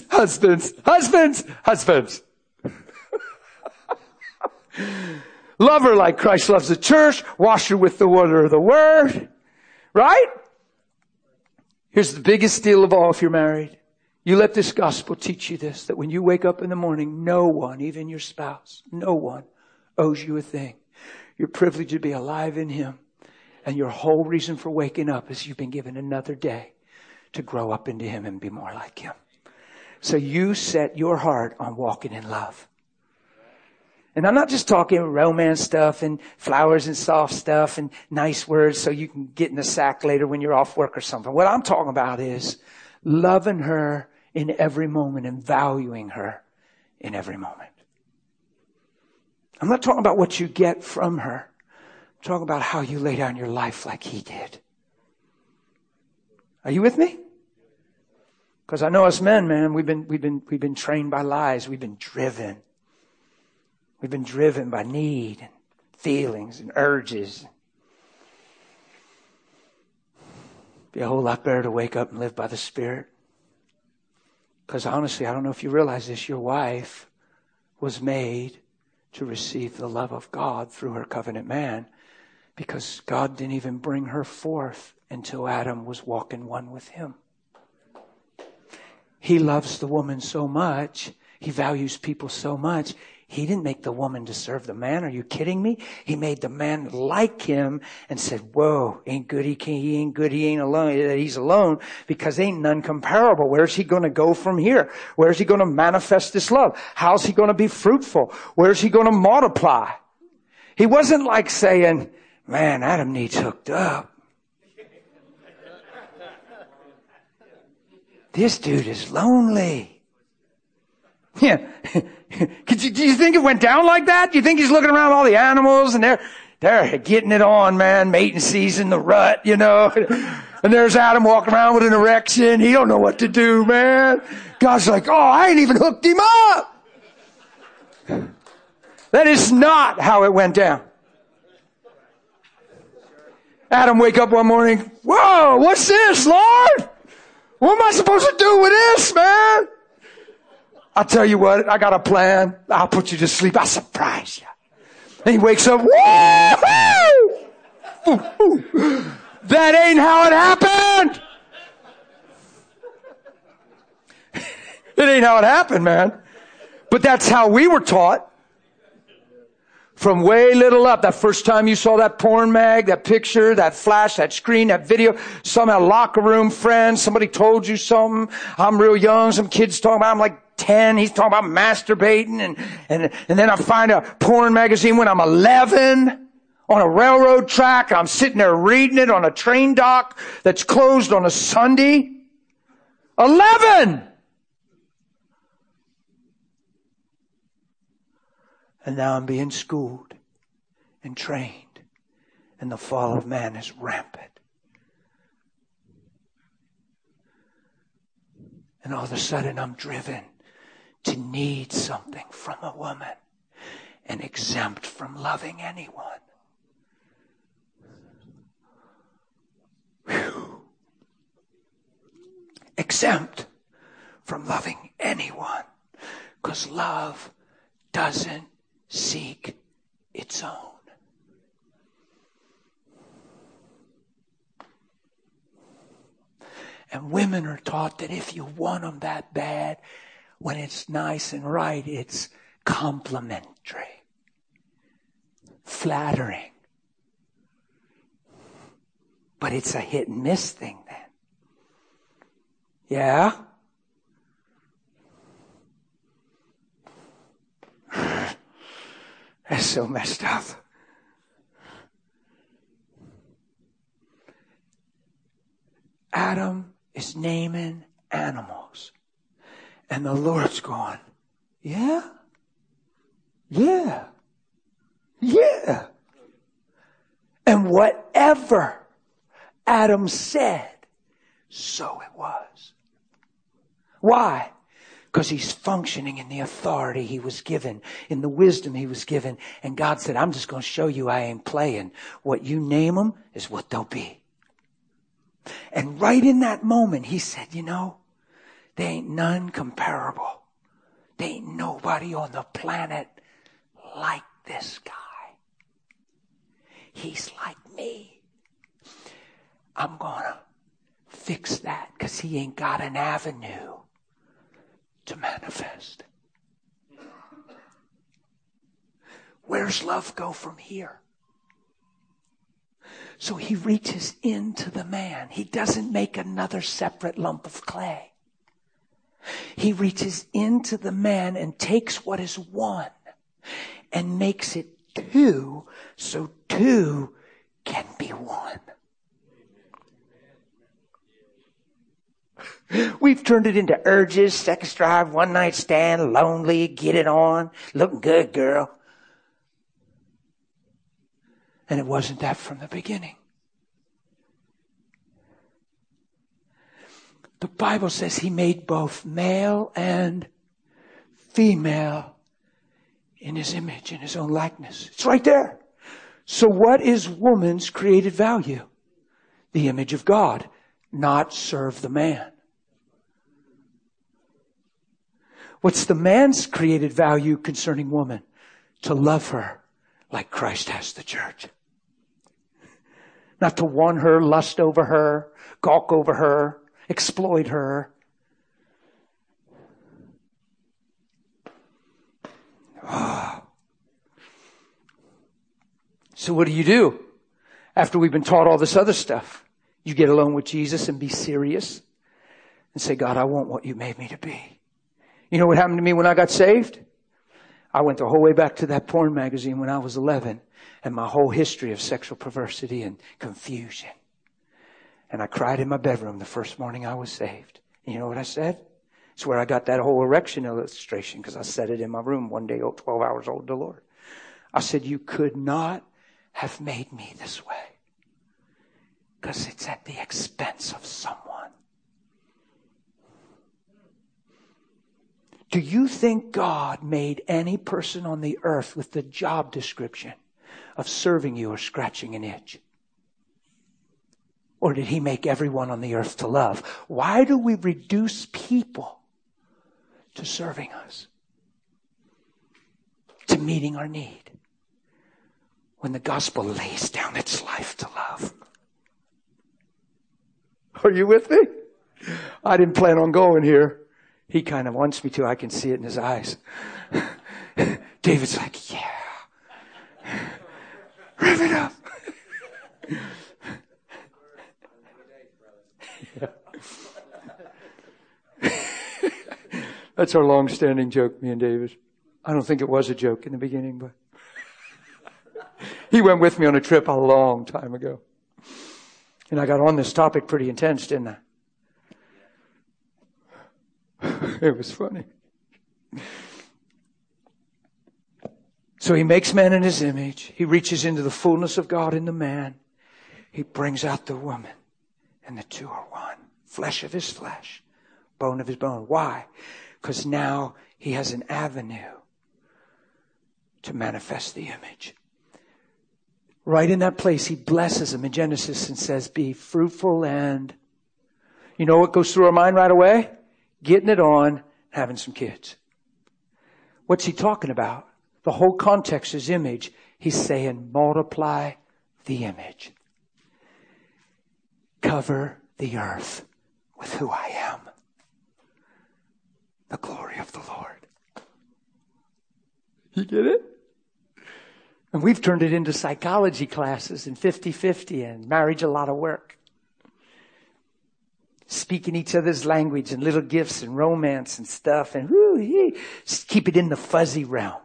Love her like Christ loves the church. Wash her with the water of the word. Right? Here's the biggest deal of all if you're married. You let this gospel teach you this, that when you wake up in the morning, no one, even your spouse, no one owes you a thing. You're privileged to be alive in Him. And your whole reason for waking up is you've been given another day to grow up into Him and be more like Him. So you set your heart on walking in love. And I'm not just talking romance stuff and flowers and soft stuff and nice words so you can get in the sack later when you're off work or something. What I'm talking about is loving her in every moment and valuing her in every moment. I'm not talking about what you get from her. I'm talking about how you lay down your life like He did. Are you with me? Because I know us men, man, we've been trained by lies. We've been driven. We've been driven by need and feelings and urges. It'd be a whole lot better to wake up and live by the Spirit. Because honestly, I don't know if you realize this, your wife was made to receive the love of God through her covenant man, because God didn't even bring her forth until Adam was walking one with Him. He loves the woman so much. He values people so much. He didn't make the woman to serve the man. Are you kidding me? He made the man like him and said, whoa, ain't good he ain't alone, that he's alone, because ain't none comparable. Where's he going to go from here? Where's he going to manifest this love? How's he going to be fruitful? Where's he going to multiply? He wasn't like saying, man, Adam needs hooked up. This dude is lonely. Yeah. Do you think it went down like that? Do you think he's looking around all the animals and they're getting it on, man, mating season, the rut, you know? And there's Adam walking around with an erection. He don't know what to do, man. God's like, oh, I ain't even hooked him up. That is not how it went down. Adam wake up one morning, whoa, what's this, Lord? What am I supposed to do with this, man? I'll tell you what, I got a plan. I'll put you to sleep. I'll surprise you. And he wakes up, woo! That ain't how it happened. It ain't how it happened, man. But that's how we were taught. From way little up, that first time you saw that porn mag, that picture, that flash, that screen, that video, some locker room friend, somebody told you something. I'm real young, some kid's talking about, I'm like 10, he's talking about masturbating, and then I find a porn magazine when I'm 11 on a railroad track, and I'm sitting there reading it on a train dock that's closed on a Sunday. 11! And now I'm being schooled and trained. And the fall of man is rampant. And all of a sudden I'm driven to need something from a woman and exempt from loving anyone. Whew. Exempt from loving anyone. Because love doesn't seek its own. And women are taught that if you want them that bad, when it's nice and right, it's complimentary, flattering. But it's a hit and miss thing then. Yeah? That's so messed up. Adam is naming animals. And the Lord's going, yeah? Yeah. Yeah. And whatever Adam said, so it was. Why? Because he's functioning in the authority he was given, in the wisdom he was given. And God said, I'm just going to show you I ain't playing. What you name them is what they'll be. And right in that moment, he said, you know, there ain't none comparable. There ain't nobody on the planet like this guy. He's like me. I'm going to fix that because he ain't got an avenue to manifest. Where's love go from here? So he reaches into the man. He doesn't make another separate lump of clay. He reaches into the man and takes what is one and makes it two, so two can be one. We've turned it into urges, sex drive, one night stand, lonely, get it on, looking good, girl. And it wasn't that from the beginning. The Bible says he made both male and female in his image, in his own likeness. It's right there. So what is woman's created value? The image of God, not serve the man. What's the man's created value concerning woman? To love her like Christ has the church. Not to want her, lust over her, gawk over her, exploit her. Oh. So what do? After we've been taught all this other stuff? You get alone with Jesus and be serious and say, God, I want what you made me to be. You know what happened to me when I got saved? I went the whole way back to that porn magazine when I was 11 and my whole history of sexual perversity and confusion. And I cried in my bedroom the first morning I was saved. And you know what I said? It's where I got that whole erection illustration because I said it in my room one day, 12 hours old, the Lord. I said, you could not have made me this way because it's at the expense of someone. Do you think God made any person on the earth with the job description of serving you or scratching an itch? Or did he make everyone on the earth to love? Why do we reduce people to serving us? To meeting our need? When the gospel lays down its life to love. Are you with me? I didn't plan on going here. He kind of wants me to. I can see it in his eyes. David's like, yeah. Rev it up. That's our long-standing joke, me and David. I don't think it was a joke in the beginning, but he went with me on a trip a long time ago. And I got on this topic pretty intense, didn't I? It was funny. So he makes man in his image. He reaches into the fullness of God in the man. He brings out the woman. And the two are one. Flesh of his flesh. Bone of his bone. Why? Because now he has an avenue to manifest the image. Right in that place, he blesses them in Genesis and says, be fruitful and... You know what goes through our mind right away? Getting it on, having some kids. What's he talking about? The whole context is image. He's saying, multiply the image. Cover the earth with who I am. The glory of the Lord. You get it? And we've turned it into psychology classes and 50-50 and marriage a lot of work. Speaking each other's language and little gifts and romance and stuff and just keep it in the fuzzy realm.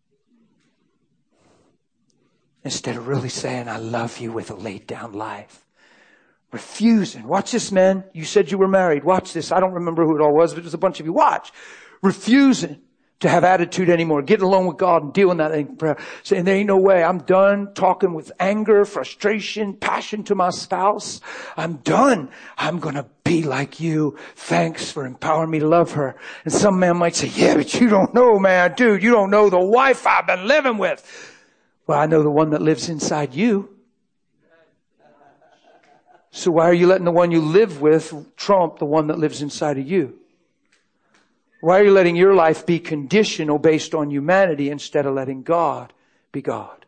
Instead of really saying, I love you with a laid down life. Refusing. Watch this, man. You said you were married. Watch this. I don't remember who it all was, but it was a bunch of you. Watch. Refusing to have attitude anymore. Getting alone with God and dealing that thing. Saying there ain't no way. I'm done talking with anger, frustration, passion to my spouse. I'm done. I'm going to be like you. Thanks for empowering me to love her. And some man might say, yeah, but you don't know, man. Dude, you don't know the wife I've been living with. Well, I know the one that lives inside you. So why are you letting the one you live with trump the one that lives inside of you? Why are you letting your life be conditional based on humanity instead of letting God be God?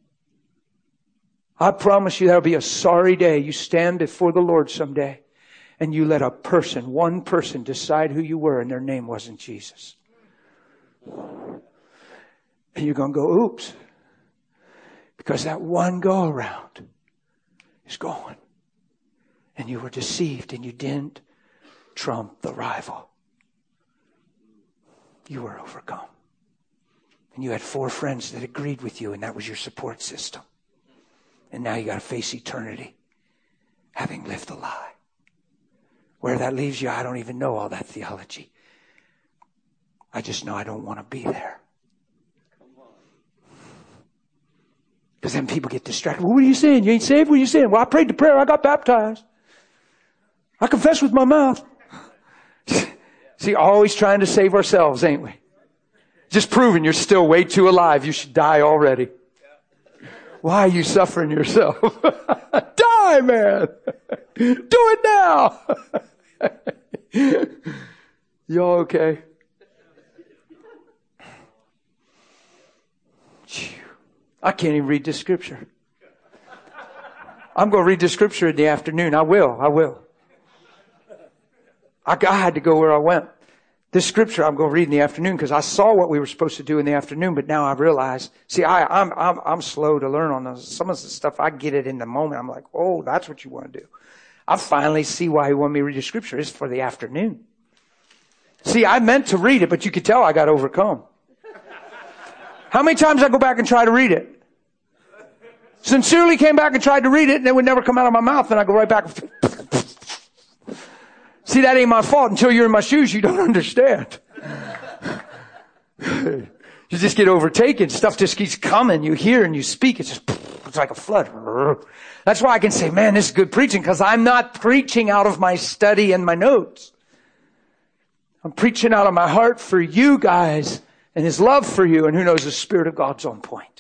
I promise you there'll be a sorry day. You stand before the Lord someday and you let a person, one person, decide who you were, and their name wasn't Jesus. And you're going to go, oops. Because that one go around is gone. And you were deceived and you didn't trump the rival. You were overcome. And you had 4 friends that agreed with you, and that was your support system. And now you got to face eternity, having lived a lie. Where that leaves you, I don't even know all that theology. I just know I don't want to be there. Because then people get distracted. Well, what are you saying? You ain't saved? What are you saying? Well, I prayed the prayer. I got baptized. I confess with my mouth. See, always trying to save ourselves, ain't we? Just proving you're still way too alive. You should die already. Why are you suffering yourself? Die, man. Do it now. You all okay? I can't even read this scripture. I'm going to read this scripture in the afternoon. I will. I had to go where I went. This scripture I'm going to read in the afternoon because I saw what we were supposed to do in the afternoon, but now I realize, see, I'm slow to learn on those. Some of the stuff, I get it in the moment. I'm like, oh, that's what you want to do. I finally see why he wanted me to read the scripture. It's for the afternoon. See, I meant to read it, but you could tell I got overcome. How many times I go back and try to read it? Sincerely came back and tried to read it, and it would never come out of my mouth, and I go right back. See, that ain't my fault. Until you're in my shoes, you don't understand. You just get overtaken. Stuff just keeps coming. You hear and you speak. It's like a flood. That's why I can say, man, this is good preaching, because I'm not preaching out of my study and my notes. I'm preaching out of my heart for you guys and His love for you. And who knows, the Spirit of God's on point.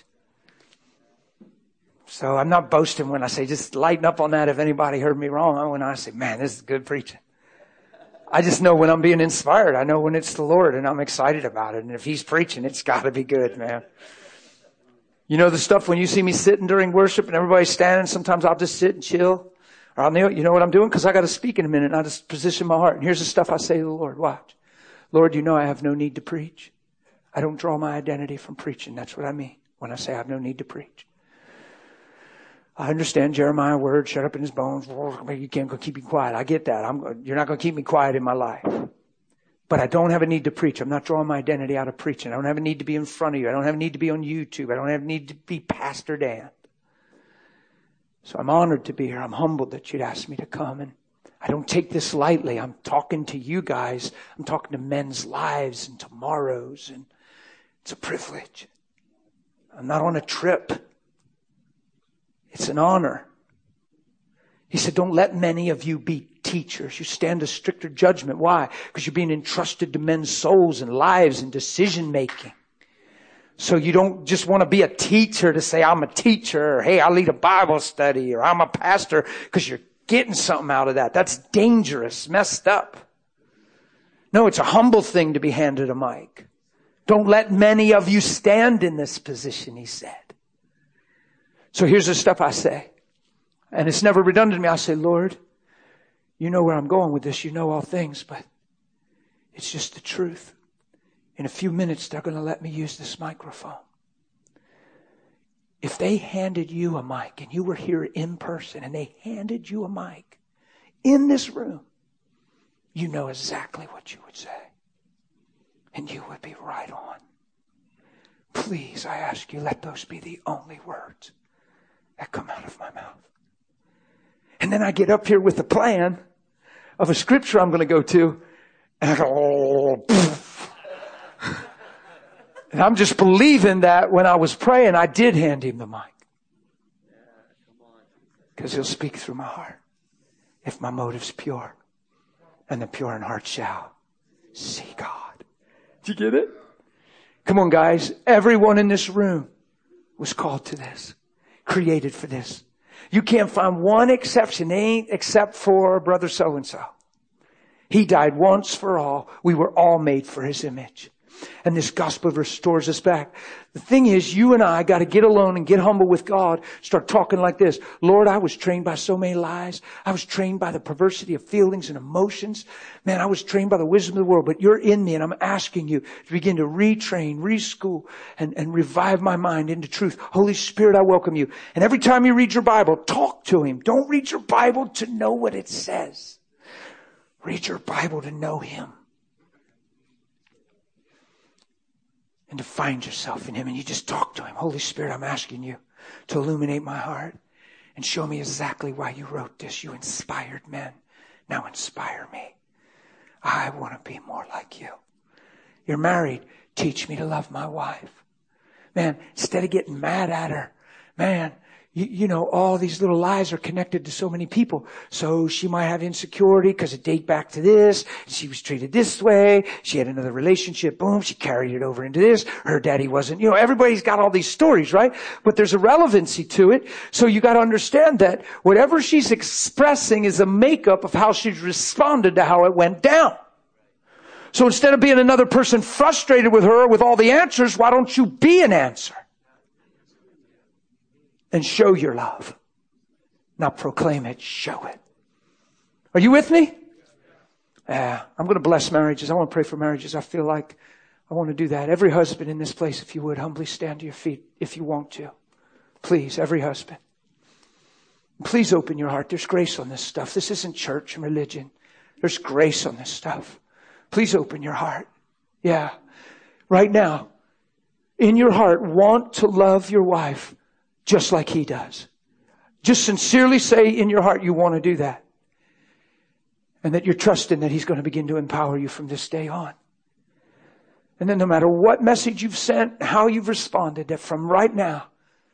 So I'm not boasting when I say, just lighten up on that if anybody heard me wrong. When I say, man, this is good preaching. I just know when I'm being inspired. I know when it's the Lord, and I'm excited about it. And if He's preaching, it's got to be good, man. You know the stuff when you see me sitting during worship and everybody's standing, sometimes I'll just sit and chill. Or I'll kneel. You know what I'm doing? Because I got to speak in a minute, and I just position my heart. And here's the stuff I say to the Lord. Watch. Lord, you know I have no need to preach. I don't draw my identity from preaching. That's what I mean when I say I have no need to preach. I understand Jeremiah's word, shut up in his bones. You can't keep me quiet. I get that. You're not going to keep me quiet in my life. But I don't have a need to preach. I'm not drawing my identity out of preaching. I don't have a need to be in front of you. I don't have a need to be on YouTube. I don't have a need to be Pastor Dan. So I'm honored to be here. I'm humbled that you'd ask me to come. And I don't take this lightly. I'm talking to you guys. I'm talking to men's lives and tomorrows. And it's a privilege. I'm not on a trip. It's an honor. He said, don't let many of you be teachers. You stand a stricter judgment. Why? Because you're being entrusted to men's souls and lives and decision making. So you don't just want to be a teacher to say, I'm a teacher, or hey, I lead a Bible study, or I'm a pastor, because you're getting something out of that. That's dangerous, messed up. No, it's a humble thing to be handed a mic. Don't let many of you stand in this position, he said. So here's the stuff I say. And it's never redundant to me. I say, Lord, you know where I'm going with this. You know all things, but it's just the truth. In a few minutes, they're going to let me use this microphone. If they handed you a mic and you were here in person and they handed you a mic in this room, you know exactly what you would say. And you would be right on. Please, I ask you, let those be the only words that come out of my mouth. And then I get up here with a plan of a scripture I'm going to go to, and I go, oh, and I'm just believing that when I was praying, I did hand him the mic. Because he'll speak through my heart if my motive's pure. And the pure in heart shall see God. Did you get it? Come on, guys. Everyone in this room was called to this. Created for this. You can't find one exception, ain't except for brother so-and-so. He died once for all. We were all made for his image. And this gospel restores us back. The thing is, you and I got to get alone and get humble with God. Start talking like this. Lord, I was trained by so many lies. I was trained by the perversity of feelings and emotions. Man, I was trained by the wisdom of the world, but you're in me and I'm asking you to begin to retrain, reschool, and revive my mind into truth. Holy Spirit, I welcome you. And every time you read your Bible, talk to Him. Don't read your Bible to know what it says. Read your Bible to know Him. And to find yourself in Him. And you just talk to Him. Holy Spirit, I'm asking you to illuminate my heart and show me exactly why you wrote this. You inspired men. Now inspire me. I want to be more like you. You're married. Teach me to love my wife. Man, instead of getting mad at her, man, you know, all these little lies are connected to so many people. So she might have insecurity because it dates back to this. She was treated this way. She had another relationship. Boom. She carried it over into this. Her daddy wasn't, you know, everybody's got all these stories, right? But there's a relevancy to it. So you got to understand that whatever she's expressing is a makeup of how she's responded to how it went down. So instead of being another person frustrated with her with all the answers, why don't you be an answer? And show your love. Not proclaim it, show it. Are you with me? I'm going to bless marriages. I want to pray for marriages. I feel like I want to do that. Every husband in this place, if you would, humbly stand to your feet if you want to. Please, every husband. Please open your heart. There's grace on this stuff. This isn't church and religion. There's grace on this stuff. Please open your heart. Yeah. Right now, in your heart, want to love your wife just like He does. Just sincerely say in your heart you want to do that. And that you're trusting that He's going to begin to empower you from this day on. And then no matter what message you've sent, how you've responded, that from right now,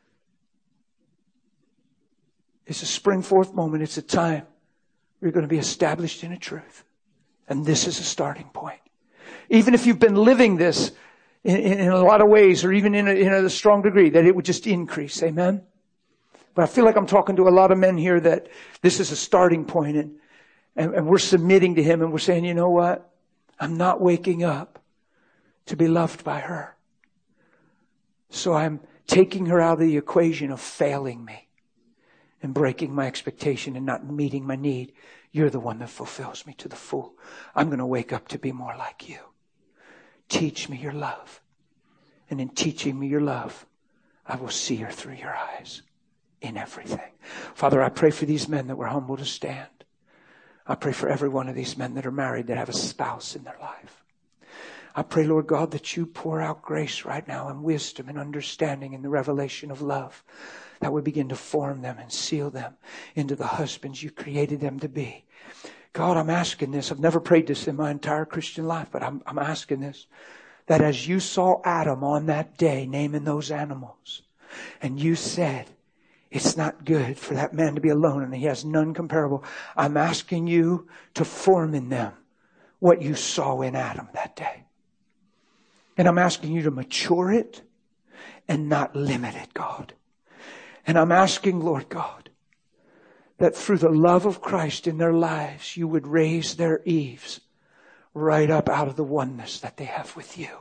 it's a spring forth moment. It's a time where you're going to be established in a truth. And this is a starting point. Even if you've been living this in a lot of ways, or even in a strong degree, that it would just increase. Amen? But I feel like I'm talking to a lot of men here that this is a starting point, and we're submitting to Him, and we're saying, you know what? I'm not waking up to be loved by her. So I'm taking her out of the equation of failing me and breaking my expectation and not meeting my need. You're the one that fulfills me to the full. I'm going to wake up to be more like you. Teach me your love. And in teaching me your love, I will see her through your eyes in everything. Father, I pray for these men that were humble to stand. I pray for every one of these men that are married, that have a spouse in their life. I pray, Lord God, that you pour out grace right now and wisdom and understanding and the revelation of love that would begin to form them and seal them into the husbands you created them to be. God, I'm asking this. I've never prayed this in my entire Christian life, but I'm asking this. That as you saw Adam on that day naming those animals, and you said, it's not good for that man to be alone and he has none comparable. I'm asking you to form in them what you saw in Adam that day. And I'm asking you to mature it and not limit it, God. And I'm asking, Lord God, that through the love of Christ in their lives, you would raise their Eves right up out of the oneness that they have with you.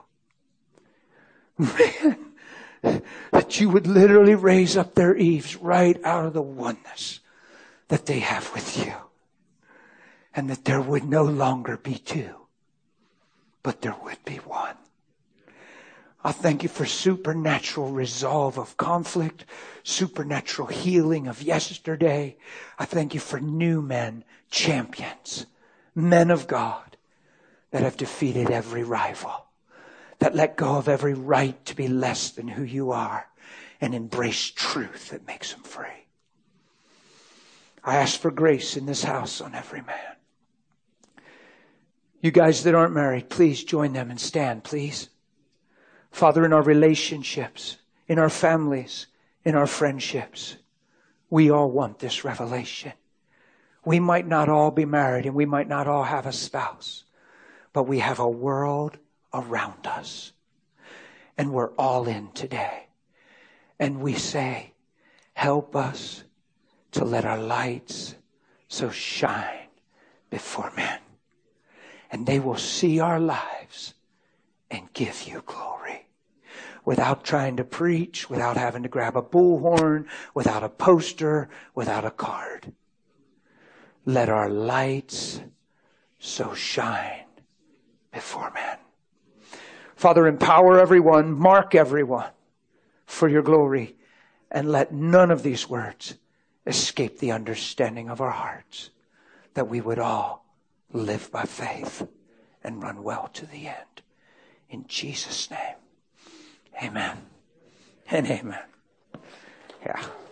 Man, that you would literally raise up their Eves right out of the oneness that they have with you. And that there would no longer be two, but there would be one. I thank you for supernatural resolve of conflict, supernatural healing of yesterday. I thank you for new men, champions, men of God that have defeated every rival, that let go of every right to be less than who you are and embrace truth that makes them free. I ask for grace in this house on every man. You guys that aren't married, please join them and stand, please. Father, in our relationships, in our families, in our friendships, we all want this revelation. We might not all be married and we might not all have a spouse, but we have a world around us. And we're all in today. And we say, help us to let our lights so shine before men. And they will see our lives and give you glory. Without trying to preach, without having to grab a bullhorn, without a poster, without a card. Let our lights so shine before men. Father, empower everyone, mark everyone for your glory, and let none of these words escape the understanding of our hearts, that we would all live by faith and run well to the end. In Jesus' name, amen and amen. Yeah.